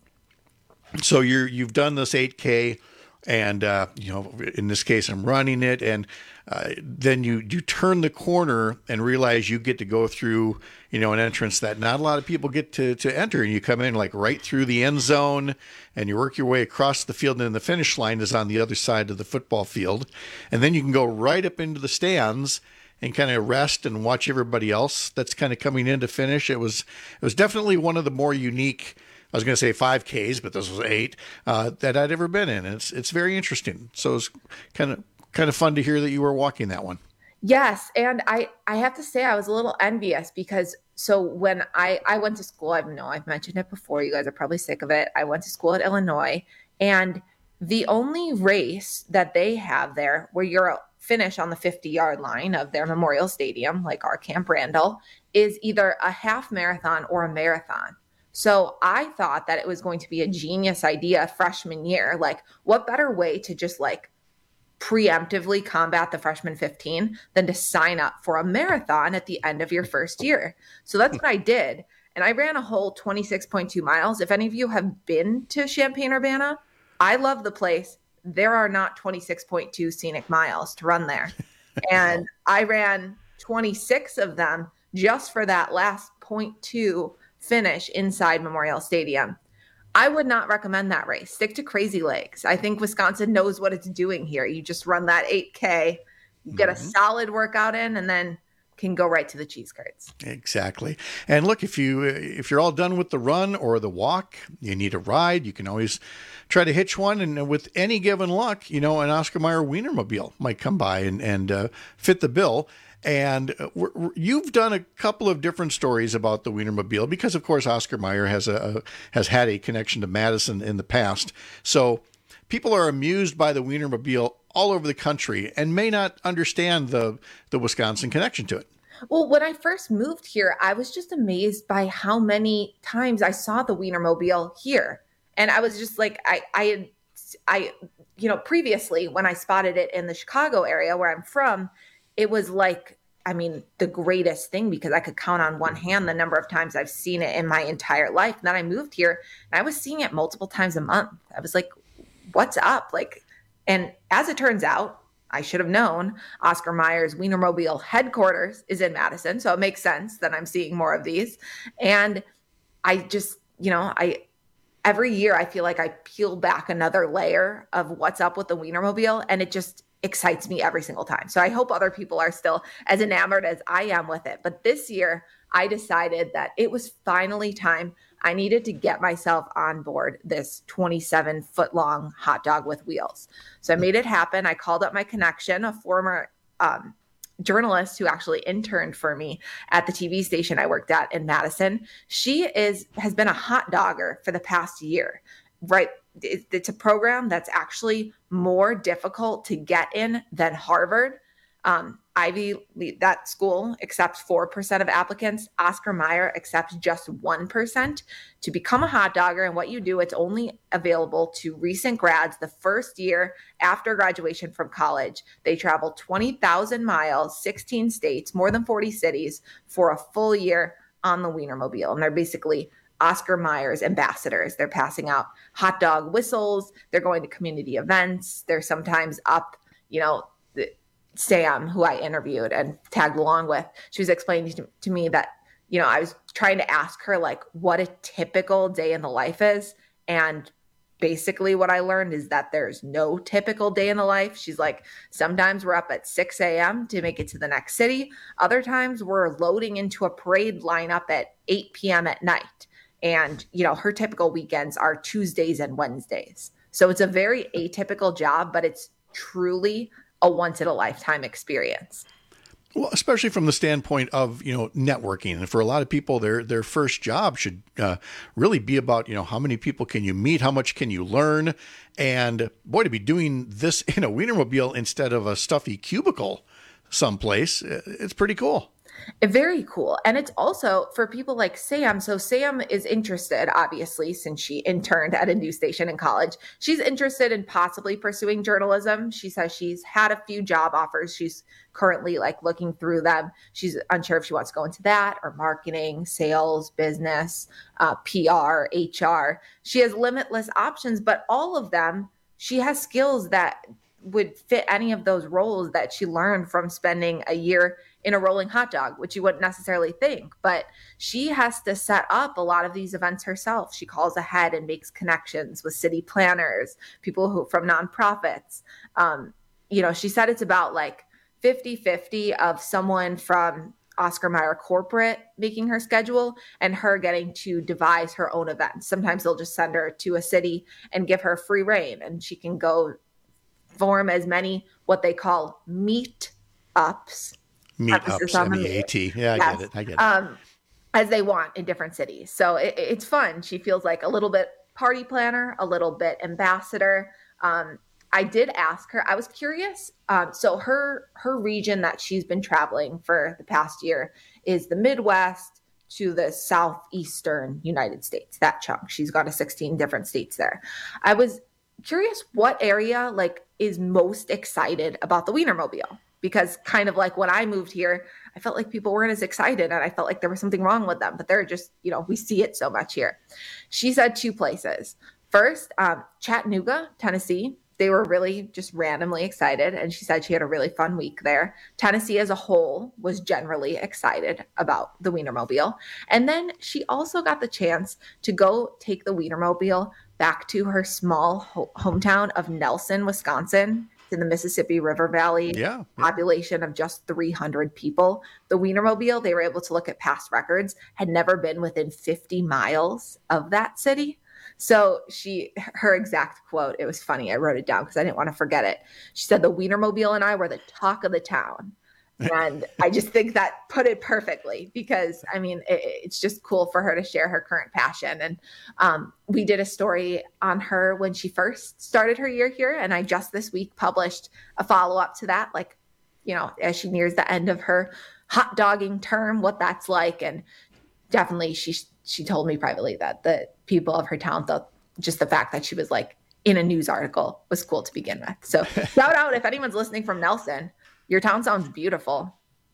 So you're, you've done this eight K. And, uh, you know, in this case, I'm running it. And uh, then you, you turn the corner and realize you get to go through, you know, an entrance that not a lot of people get to, to enter. And you come in like right through the end zone and you work your way across the field. And then the finish line is on the other side of the football field. And then you can go right up into the stands and kind of rest and watch everybody else that's kind of coming in to finish. It was, it was definitely one of the more unique, I was going to say five Ks, but this was eight uh, that I'd ever been in. It's it's very interesting. So it's kind of kind of fun to hear that you were walking that one. Yes, and I I have to say I was a little envious because so when I I went to school, I know I've mentioned it before. You guys are probably sick of it. I went to school at Illinois, and the only race that they have there where you're finish on the fifty yard line of their Memorial Stadium, like our Camp Randall, is either a half marathon or a marathon. So I thought that it was going to be a genius idea freshman year. Like, what better way to just like preemptively combat the freshman fifteen than to sign up for a marathon at the end of your first year? So that's what I did. And I ran a whole twenty-six point two miles. If any of you have been to Champaign-Urbana, I love the place. There are not twenty-six point two scenic miles to run there. And I ran twenty-six of them just for that last point two finish inside Memorial Stadium. I would not recommend that race. Stick to Crazy Legs. I think Wisconsin knows what it's doing here. You just run that eight K, you get mm-hmm. a solid workout in, and then can go right to the cheese curds. Exactly. And look, if you if you're all done with the run or the walk, you need a ride, you can always try to hitch one. And with any given luck, you know, an Oscar Mayer Wienermobile might come by and, and uh, fit the bill. And we're, we're, you've done a couple of different stories about the Wienermobile because, of course, Oscar Mayer has a, a has had a connection to Madison in the past. So people are amused by the Wienermobile all over the country and may not understand the the Wisconsin connection to it. Well, when I first moved here, I was just amazed by how many times I saw the Wienermobile here, and I was just like, I I had I you know previously when I spotted it in the Chicago area where I'm from, it was like, I mean, the greatest thing because I could count on one hand the number of times I've seen it in my entire life. And then I moved here and I was seeing it multiple times a month. I was like, what's up? Like, and as it turns out, I should have known Oscar Mayer's Wienermobile headquarters is in Madison. So it makes sense that I'm seeing more of these. And I just, you know, I, every year I feel like I peel back another layer of what's up with the Wienermobile, and it just excites me every single time. So I hope other people are still as enamored as I am with it. But this year I decided that it was finally time. I needed to get myself on board this twenty-seven foot long hot dog with wheels. So I made it happen. I called up my connection, a former um, journalist who actually interned for me at the T V station I worked at in Madison. She is has been a hot dogger for the past year, right? It's a program that's actually more difficult to get in than Harvard. Um, Ivy, that school accepts four percent of applicants. Oscar Mayer accepts just one percent. To become a hot dogger, and what you do, it's only available to recent grads the first year after graduation from college. They travel twenty thousand miles, sixteen states, more than forty cities for a full year on the Wienermobile. And they're basically Oscar Mayer's ambassadors. They're passing out hot dog whistles. They're going to community events. They're sometimes up, you know, the, Sam, who I interviewed and tagged along with, she was explaining to, to me that, you know, I was trying to ask her like what a typical day in the life is. And basically what I learned is that there's no typical day in the life. She's like, sometimes we're up at six a.m. to make it to the next city. Other times we're loading into a parade lineup at eight p.m. at night. And, you know, her typical weekends are Tuesdays and Wednesdays. So it's a very atypical job, but it's truly a once in a lifetime experience. Well, especially from the standpoint of, you know, networking. And for a lot of people, their their first job should uh, really be about, you know, how many people can you meet? How much can you learn? And boy, to be doing this in a Wienermobile instead of a stuffy cubicle someplace, it's pretty cool. Very cool. And it's also for people like Sam. So Sam is interested, obviously, since she interned at a news station in college. She's interested in possibly pursuing journalism. She says she's had a few job offers. She's currently like looking through them. She's unsure if she wants to go into that or marketing, sales, business, uh, P R, H R. She has limitless options, but all of them, she has skills that would fit any of those roles that she learned from spending a year in a rolling hot dog, which you wouldn't necessarily think. But she has to set up a lot of these events herself. She calls ahead and makes connections with city planners, people who from nonprofits. Um, you know, she said it's about like fifty-fifty of someone from Oscar Mayer corporate making her schedule and her getting to devise her own events. Sometimes they'll just send her to a city and give her free reign, and she can go form as many what they call meet ups. Meet ups, M E A T. Yeah, I yes. get it. I get it. Um, as they want in different cities. So it, it's fun. She feels like a little bit party planner, a little bit ambassador. Um, I did ask her, I was curious. Um, so her, her region that she's been traveling for the past year is the Midwest to the southeastern United States, that chunk. She's got a sixteen different states there. I was curious what area like is most excited about the Wienermobile, because kind of like when I moved here, I felt like people weren't as excited and I felt like there was something wrong with them, but they're just, you know, we see it so much here. She said two places. First, um, Chattanooga, Tennessee. They were really just randomly excited. And she said she had a really fun week there. Tennessee as a whole was generally excited about the Wienermobile. And then she also got the chance to go take the Wienermobile back to her small ho- hometown of Nelson, Wisconsin, in the Mississippi River Valley, yeah, yeah. population of just three hundred people. The Wienermobile, they were able to look at past records, had never been within fifty miles of that city. So she, her exact quote, it was funny. I wrote it down because I didn't want to forget it. She said, the Wienermobile and I were the talk of the town. And I just think that put it perfectly because, I mean, it, it's just cool for her to share her current passion. And um, we did a story on her when she first started her year here. And I just this week published a follow-up to that, like, you know, as she nears the end of her hot dogging term, what that's like. And definitely she she told me privately that the people of her town thought just the fact that she was like in a news article was cool to begin with. So shout out if anyone's listening from Nelson. Your town sounds beautiful.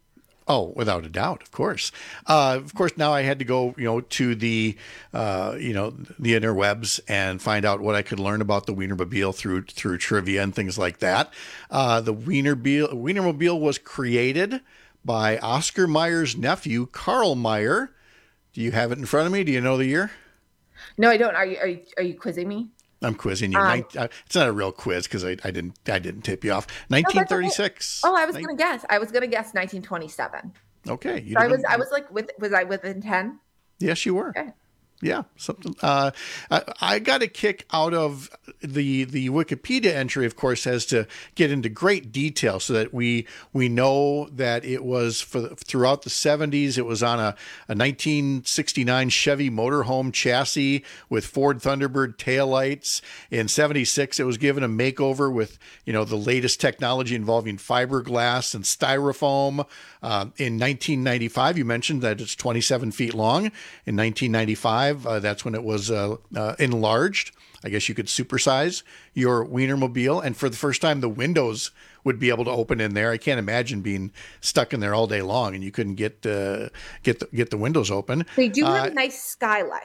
Oh, without a doubt, of course. Uh, of course, now I had to go, you know, to the, uh, you know, the interwebs and find out what I could learn about the Wienermobile through through trivia and things like that. Uh, the Wienermobile, Wienermobile was created by Oscar Mayer's nephew, Carl Mayer. Do you have it in front of me? Do you know the year? No, I don't. Are you are you, are you quizzing me? I'm quizzing you. Um, Nin- it's not a real quiz because I, I didn't I didn't tip you off. nineteen thirty-six. Oh, I was Nin- gonna guess. I was gonna guess nineteen twenty-seven. Okay. You so I was I was like with was I within ten? Yes, you were. Okay. Yeah, something. Uh, I, I got a kick out of the the Wikipedia entry, of course, has to get into great detail so that we we know that it was for the, throughout the seventies. It was on a, a nineteen sixty-nine Chevy motorhome chassis with Ford Thunderbird taillights. In seventy-six, it was given a makeover with you know the latest technology involving fiberglass and styrofoam. Uh, in nineteen ninety-five, you mentioned that it's twenty-seven feet long. In nineteen ninety-five. Uh, that's when it was uh, uh, enlarged. I guess you could supersize your Wienermobile. And for the first time, the windows would be able to open in there. I can't imagine being stuck in there all day long and you couldn't get uh, get the, get the windows open. They do have uh, a nice skylight.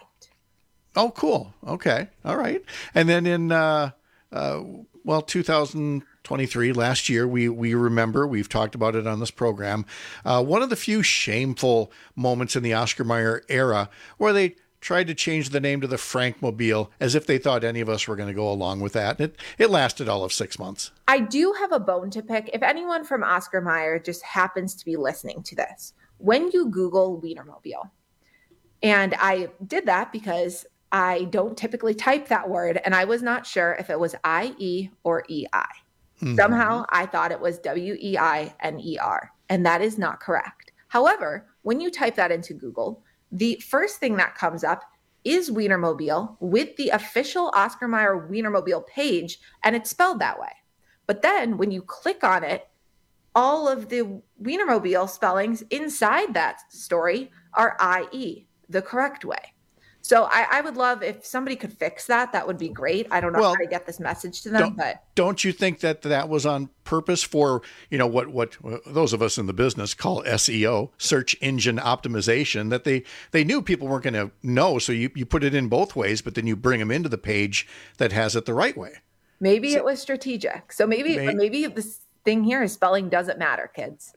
Oh, cool. Okay. All right. And then in, uh, uh, well, two thousand twenty-three, last year, we we remember, we've talked about it on this program, uh, one of the few shameful moments in the Oscar Mayer era where they tried to change the name to the Frankmobile as if they thought any of us were going to go along with that. It it lasted all of six months. I do have a bone to pick. If anyone from Oscar Mayer just happens to be listening to this, when you Google Wienermobile, and I did that because I don't typically type that word, and I was not sure if it was I E or E I. Mm-hmm. Somehow I thought it was W E I N E R, and that is not correct. However, when you type that into Google, the first thing that comes up is Wienermobile with the official Oscar Mayer Wienermobile page, and it's spelled that way. But then when you click on it, all of the Wienermobile spellings inside that story are I E, the correct way. So I, I would love if somebody could fix that. That would be great. I don't know well, how to get this message to them, don't, but don't you think that that was on purpose for, you know, what, what those of us in the business call S E O, search engine optimization, that they, they knew people weren't going to know. So you, you put it in both ways, but then you bring them into the page that has it the right way. Maybe so, it was strategic. So maybe, maybe, maybe this thing here is spelling doesn't matter, kids.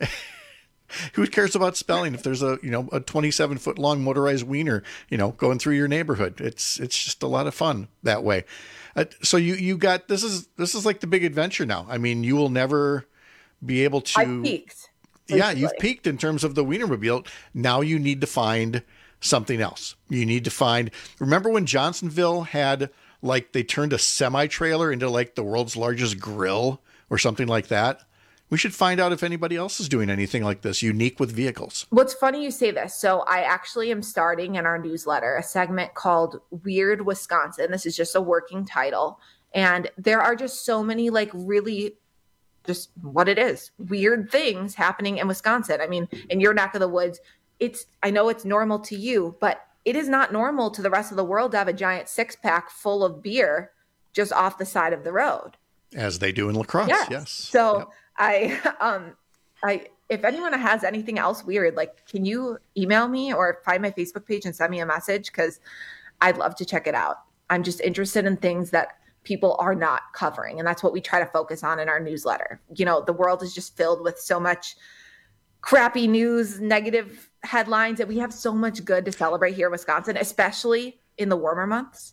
Who cares about spelling if there's a, you know, a twenty-seven foot long motorized wiener, you know, going through your neighborhood? It's, it's just a lot of fun that way. Uh, so you, you got, this is, this is like the big adventure now. I mean, you will never be able to. I peaked. Yeah, you've peaked in terms of the Wienermobile. Now you need to find something else. You need to find, remember when Johnsonville had, like, they turned a semi trailer into like the world's largest grill or something like that? We should find out if anybody else is doing anything like this, unique with vehicles. What's funny you say this. So I actually am starting in our newsletter a segment called Weird Wisconsin. This is just a working title. And there are just so many like really just what it is, weird things happening in Wisconsin. I mean, in your neck of the woods, it's, I know it's normal to you, but it is not normal to the rest of the world to have a giant six pack full of beer just off the side of the road. As they do in La Crosse, yes. yes. So yep. I, um, I, if anyone has anything else weird, like, can you email me or find my Facebook page and send me a message? Cause I'd love to check it out. I'm just interested in things that people are not covering. And that's what we try to focus on in our newsletter. You know, the world is just filled with so much crappy news, negative headlines, and we have so much good to celebrate here in Wisconsin, especially in the warmer months.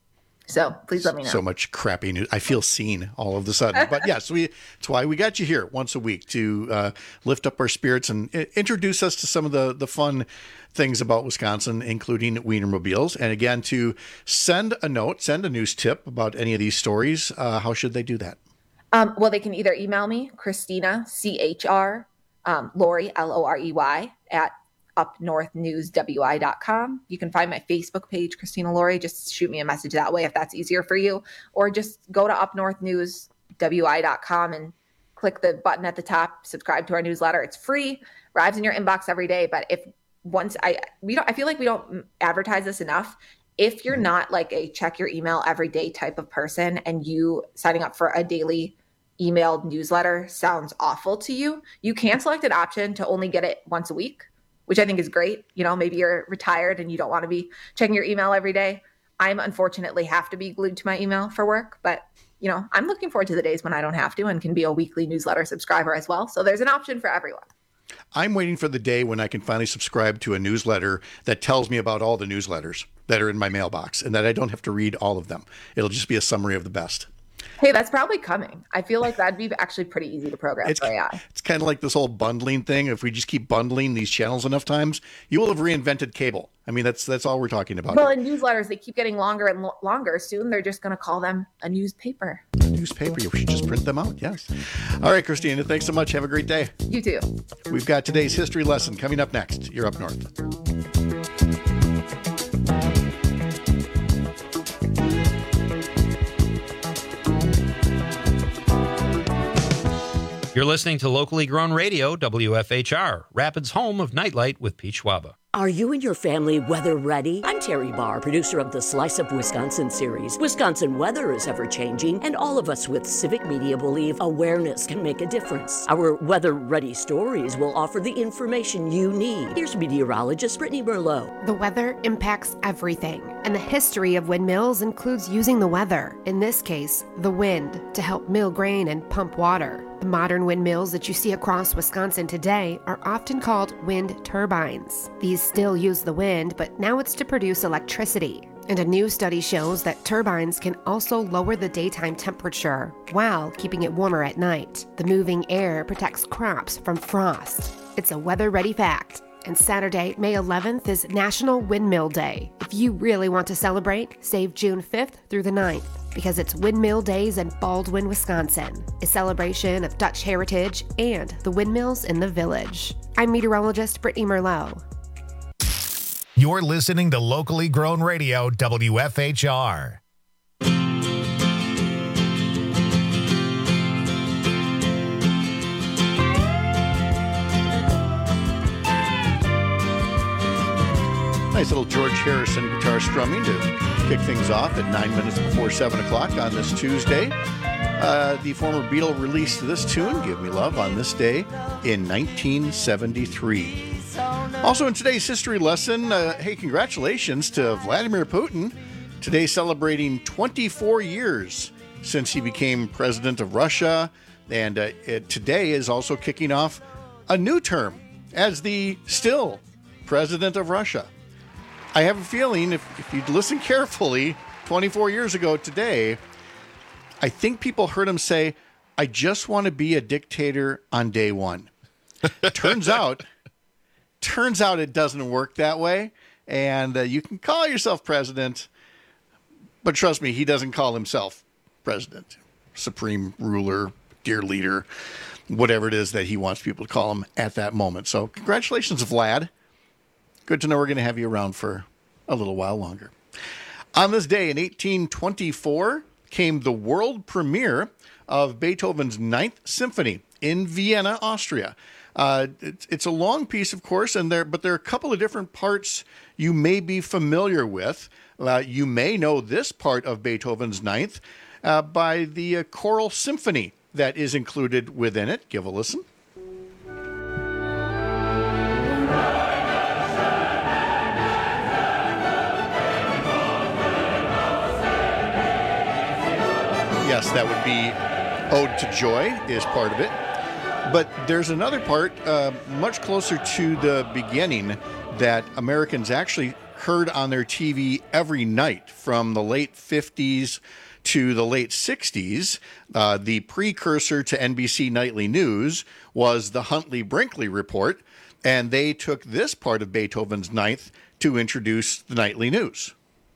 So please let me know. So much crappy news. I feel seen all of a sudden. But yes, we that's why we got you here once a week to uh, lift up our spirits and uh, introduce us to some of the, the fun things about Wisconsin, including Wienermobiles. And again, to send a note, send a news tip about any of these stories, uh, how should they do that? Um, well, they can either email me, Christina, C H R, um, Lori, L O R E Y, at up north news w i dot com. You can find my Facebook page, Christina Lori. Just shoot me a message that way if that's easier for you. Or just go to up north news w i dot com and click the button at the top, subscribe to our newsletter. It's free, arrives in your inbox every day. But if once I, we don't, I feel like we don't advertise this enough. If you're not like a check your email every day type of person and you signing up for a daily emailed newsletter sounds awful to you, you can select an option to only get it once a week, which I think is great. You know, maybe you're retired and you don't want to be checking your email every day. I'm unfortunately have to be glued to my email for work, but you know, I'm looking forward to the days when I don't have to and can be a weekly newsletter subscriber as well. So there's an option for everyone. I'm waiting for the day when I can finally subscribe to a newsletter that tells me about all the newsletters that are in my mailbox and that I don't have to read all of them. It'll just be a summary of the best. Hey, that's probably coming. I feel like that'd be actually pretty easy to program It's, for A I. it's kind of like this whole bundling thing. If we just keep bundling these channels enough times, you will have reinvented cable. I mean, that's that's all we're talking about. Well, in newsletters, they keep getting longer and lo- longer. Soon, they're just going to call them a newspaper. Newspaper, we should just print them out. Yes. All right, Christina, thanks so much. Have a great day. You too. We've got today's history lesson coming up next. You're Up North. You're listening to locally grown radio, W F H R, Rapids' home of Nightlight with Pete Schwaba. Are you and your family weather ready? I'm Terry Barr, producer of the Slice of Wisconsin series. Wisconsin weather is ever changing, and all of us with Civic Media believe awareness can make a difference. Our weather ready stories will offer the information you need. Here's meteorologist Brittany Merlot. The weather impacts everything, and the history of windmills includes using the weather, in this case, the wind, to help mill grain and pump water. The modern windmills that you see across Wisconsin today are often called wind turbines. These still use the wind, but now it's to produce electricity. And a new study shows that turbines can also lower the daytime temperature while keeping it warmer at night. The moving air protects crops from frost. It's a weather-ready fact. And Saturday, May eleventh is National Windmill Day. If you really want to celebrate, save June fifth through the ninth, because it's Windmill Days in Baldwin, Wisconsin, a celebration of Dutch heritage and the windmills in the village. I'm meteorologist Brittany Merlot. You're listening to locally grown radio, W F H R. Nice little George Harrison guitar strumming to kick things off at nine minutes before seven o'clock on this Tuesday. Uh, the former Beatle released this tune, Give Me Love, on this day in nineteen seventy-three. Also in today's history lesson, uh, hey, congratulations to Vladimir Putin. Today celebrating twenty-four years since he became president of Russia. And uh, it, today is also kicking off a new term as the still president of Russia. I have a feeling if, if you listen carefully, twenty-four years ago today, I think people heard him say, I just want to be a dictator on day one. turns out, turns out it doesn't work that way. And uh, you can call yourself president, but trust me, he doesn't call himself president, supreme ruler, dear leader, whatever it is that he wants people to call him at that moment. So congratulations, Vlad. Good to know we're going to have you around for a little while longer. On this day in eighteen twenty-four came the world premiere of Beethoven's Ninth Symphony in Vienna, Austria. Uh, it's, it's a long piece, of course, and there, but there are a couple of different parts you may be familiar with. Uh, you may know this part of Beethoven's Ninth uh, by the uh, choral symphony that is included within it. Give a listen. Yes, that would be Ode to Joy is part of it. But there's another part uh, much closer to the beginning that Americans actually heard on their T V every night from the late fifties to the late sixties. Uh, the precursor to N B C Nightly News was the Huntley-Brinkley Report, and they took this part of Beethoven's Ninth to introduce the Nightly News.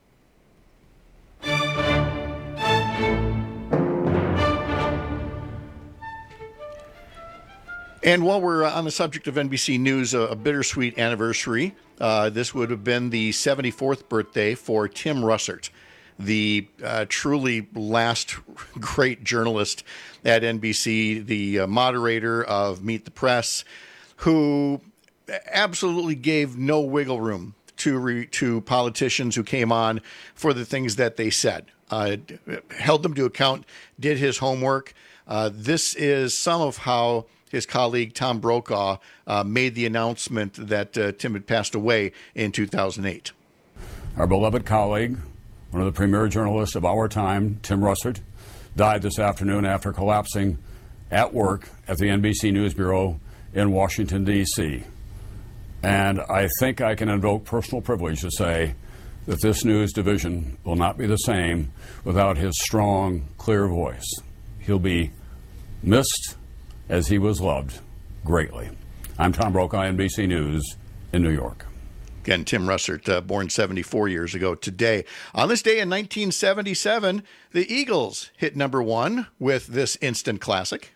And while we're on the subject of N B C News, a, a bittersweet anniversary. Uh, this would have been the seventy-fourth birthday for Tim Russert, the uh, truly last great journalist at N B C, the uh, moderator of Meet the Press, who absolutely gave no wiggle room to re, to politicians who came on for the things that they said. Uh, held them to account, did his homework. Uh, this is some of how his colleague Tom Brokaw uh, made the announcement that uh, Tim had passed away in two thousand eight. Our beloved colleague, one of the premier journalists of our time, Tim Russert, died this afternoon after collapsing at work at the N B C News Bureau in Washington, D C And I think I can invoke personal privilege to say that this news division will not be the same without his strong, clear voice. He'll be missed as he was loved greatly. I'm Tom Brokaw, N B C News in New York. Again, Tim Russert, uh, born seventy-four years ago today. On this day in nineteen seventy-seven, the Eagles hit number one with this instant classic.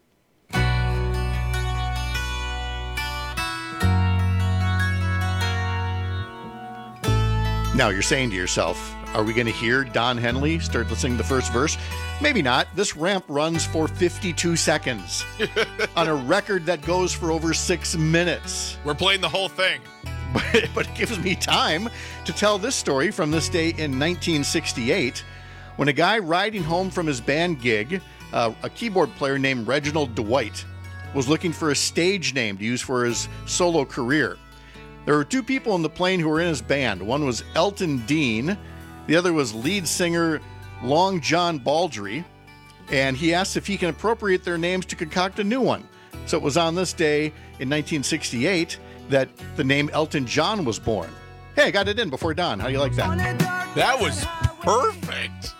Now you're saying to yourself, are we going to hear Don Henley start to sing the first verse? Maybe not. This ramp runs for fifty-two seconds on a record that goes for over six minutes. We're playing the whole thing. But, but it gives me time to tell this story from this day in nineteen sixty-eight, when a guy riding home from his band gig, uh, a keyboard player named Reginald Dwight, was looking for a stage name to use for his solo career. There were two people in the plane who were in his band. One was Elton Dean. The other was lead singer Long John Baldry. And he asked if he can appropriate their names to concoct a new one. So it was on this day in nineteen sixty-eight that the name Elton John was born. Hey, I got it in before Don. How do you like that? That was perfect.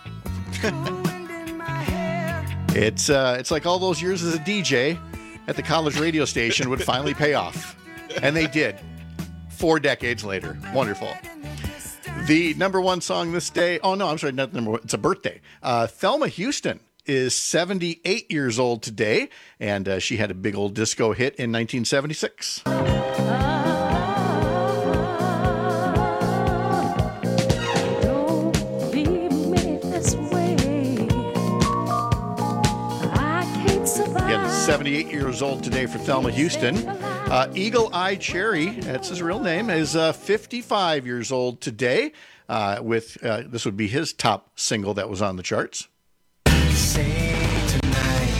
It's uh, it's like all those years as a D J at the college radio station would finally pay off. And they did. Four decades later. Wonderful. The number one song this day, oh no, I'm sorry, not number one, it's a birthday. Uh, Thelma Houston is seventy-eight years old today, and uh, she had a big old disco hit in nineteen seventy-six. Again, seventy-eight years old today for Thelma Houston. Uh, Eagle Eye Cherry, that's his real name, is uh, fifty-five years old today. Uh, with uh, this would be his top single that was on the charts. Say tonight,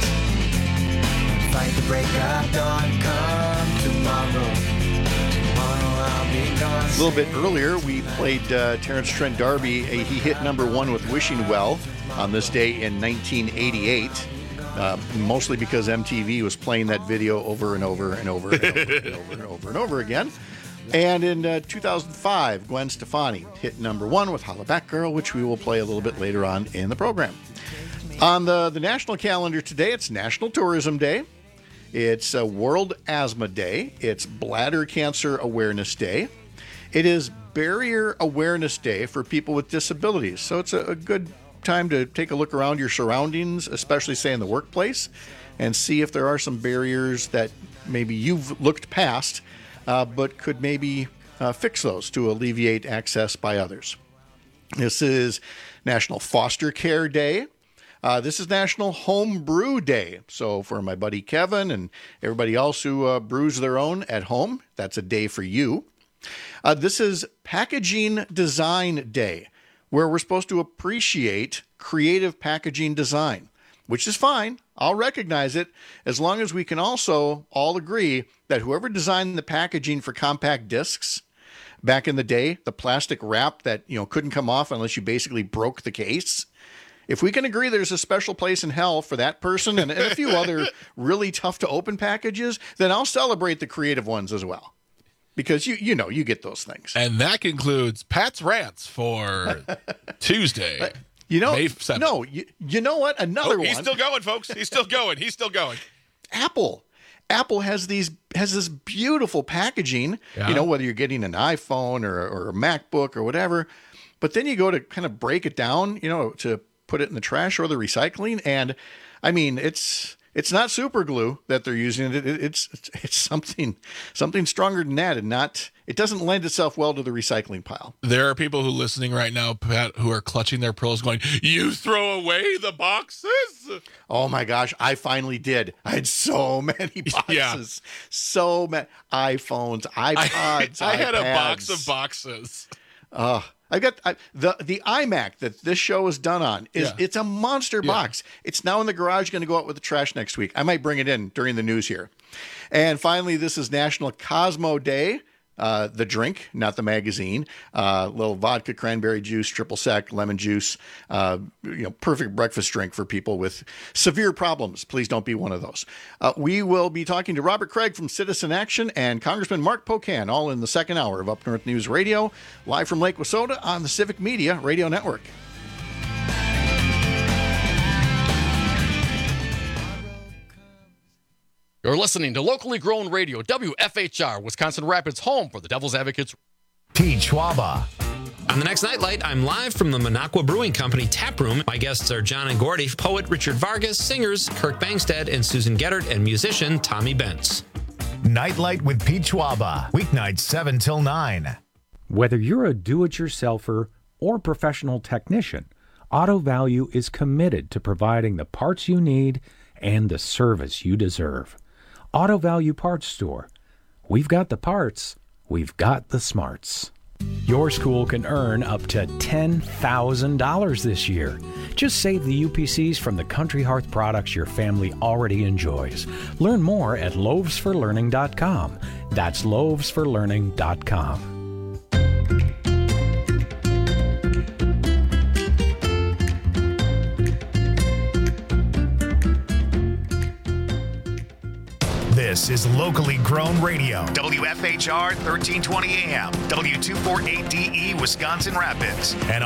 fight the break of dawn, come tomorrow. Tomorrow I'll be gone. A little bit earlier, we played uh, Terrence Trent D'Arby. Uh, he hit number one with Wishing Well on this day in nineteen eighty-eight. Uh, mostly because M T V was playing that video over and over and over and over and over and over and over again. And in uh, two thousand five, Gwen Stefani hit number one with Holla Back Girl, which we will play a little bit later on in the program. On the, the national calendar today, it's National Tourism Day. It's uh, World Asthma Day. It's Bladder Cancer Awareness Day. It is Barrier Awareness Day for people with disabilities. So it's a, a good time to take a look around your surroundings, especially say in the workplace, and see if there are some barriers that maybe you've looked past, uh, but could maybe uh, fix those to alleviate access by others. This is National Foster Care Day. Uh, this is National Home Brew Day. So for my buddy Kevin and everybody else who uh, brews their own at home, that's a day for you. Uh, this is Packaging Design Day, where we're supposed to appreciate creative packaging design, which is fine. I'll recognize it, as long as we can also all agree that whoever designed the packaging for compact discs back in the day, the plastic wrap that, you know, couldn't come off unless you basically broke the case, if we can agree there's a special place in hell for that person and, and a few other really tough to open packages, then I'll celebrate the creative ones as well. Because you you know, you get those things. And that concludes Pat's Rants for Tuesday. You know, May seventh. no, you, you know what? Another oh, one. He's still going, folks. He's still going. He's still going. Apple. Apple has these has this beautiful packaging, Yeah. you know, whether you're getting an iPhone or, or a MacBook or whatever. But then you go to kind of break it down, you know, to put it in the trash or the recycling. And I mean, it's it's not super glue that they're using. It, it, it's, it's it's something something stronger than that, and not it doesn't lend itself well to the recycling pile. There are people who are listening right now, Pat, who are clutching their pearls going, you throw away the boxes? Oh my gosh, I finally did. I had so many boxes. Yeah. So many iPhones, iPods, I, I had a box iPads. of boxes. Uh, I got I, the the iMac that this show is done on is Yeah. it's a monster Yeah. box. It's now in the garage, going to go out with the trash next week. I might bring it in during the news here. And finally, this is National Cosmo Day. Uh, the drink, not the magazine. Uh, little vodka, cranberry juice, triple sec, lemon juice. Uh, you know, perfect breakfast drink for people with severe problems. Please don't be one of those. Uh, we will be talking to Robert Craig from Citizen Action and Congressman Mark Pocan, all in the second hour of Up North News Radio, live from Lake Wissota on the Civic Media Radio Network. You're listening to locally grown radio, W F H R, Wisconsin Rapids, home for the Devil's Advocates. Pete Schwaba. On the next Nightlight, I'm live from the Minocqua Brewing Company tap room. My guests are John and Gordy, poet Richard Vargas, singers Kirk Bangstead and Susan Geddert, and musician Tommy Bentz. Nightlight with Pete Schwaba. Weeknights seven till nine. Whether you're a do-it-yourselfer or professional technician, Auto Value is committed to providing the parts you need and the service you deserve. Auto Value Parts Store. We've got the parts. We've got the smarts. Your school can earn up to ten thousand dollars this year. Just save the U P Cs from the Country Hearth products your family already enjoys. Learn more at loaves for learning dot com. That's loaves for learning dot com. This is locally grown radio. W F H R thirteen twenty A M, W two forty-eight D E, Wisconsin Rapids. And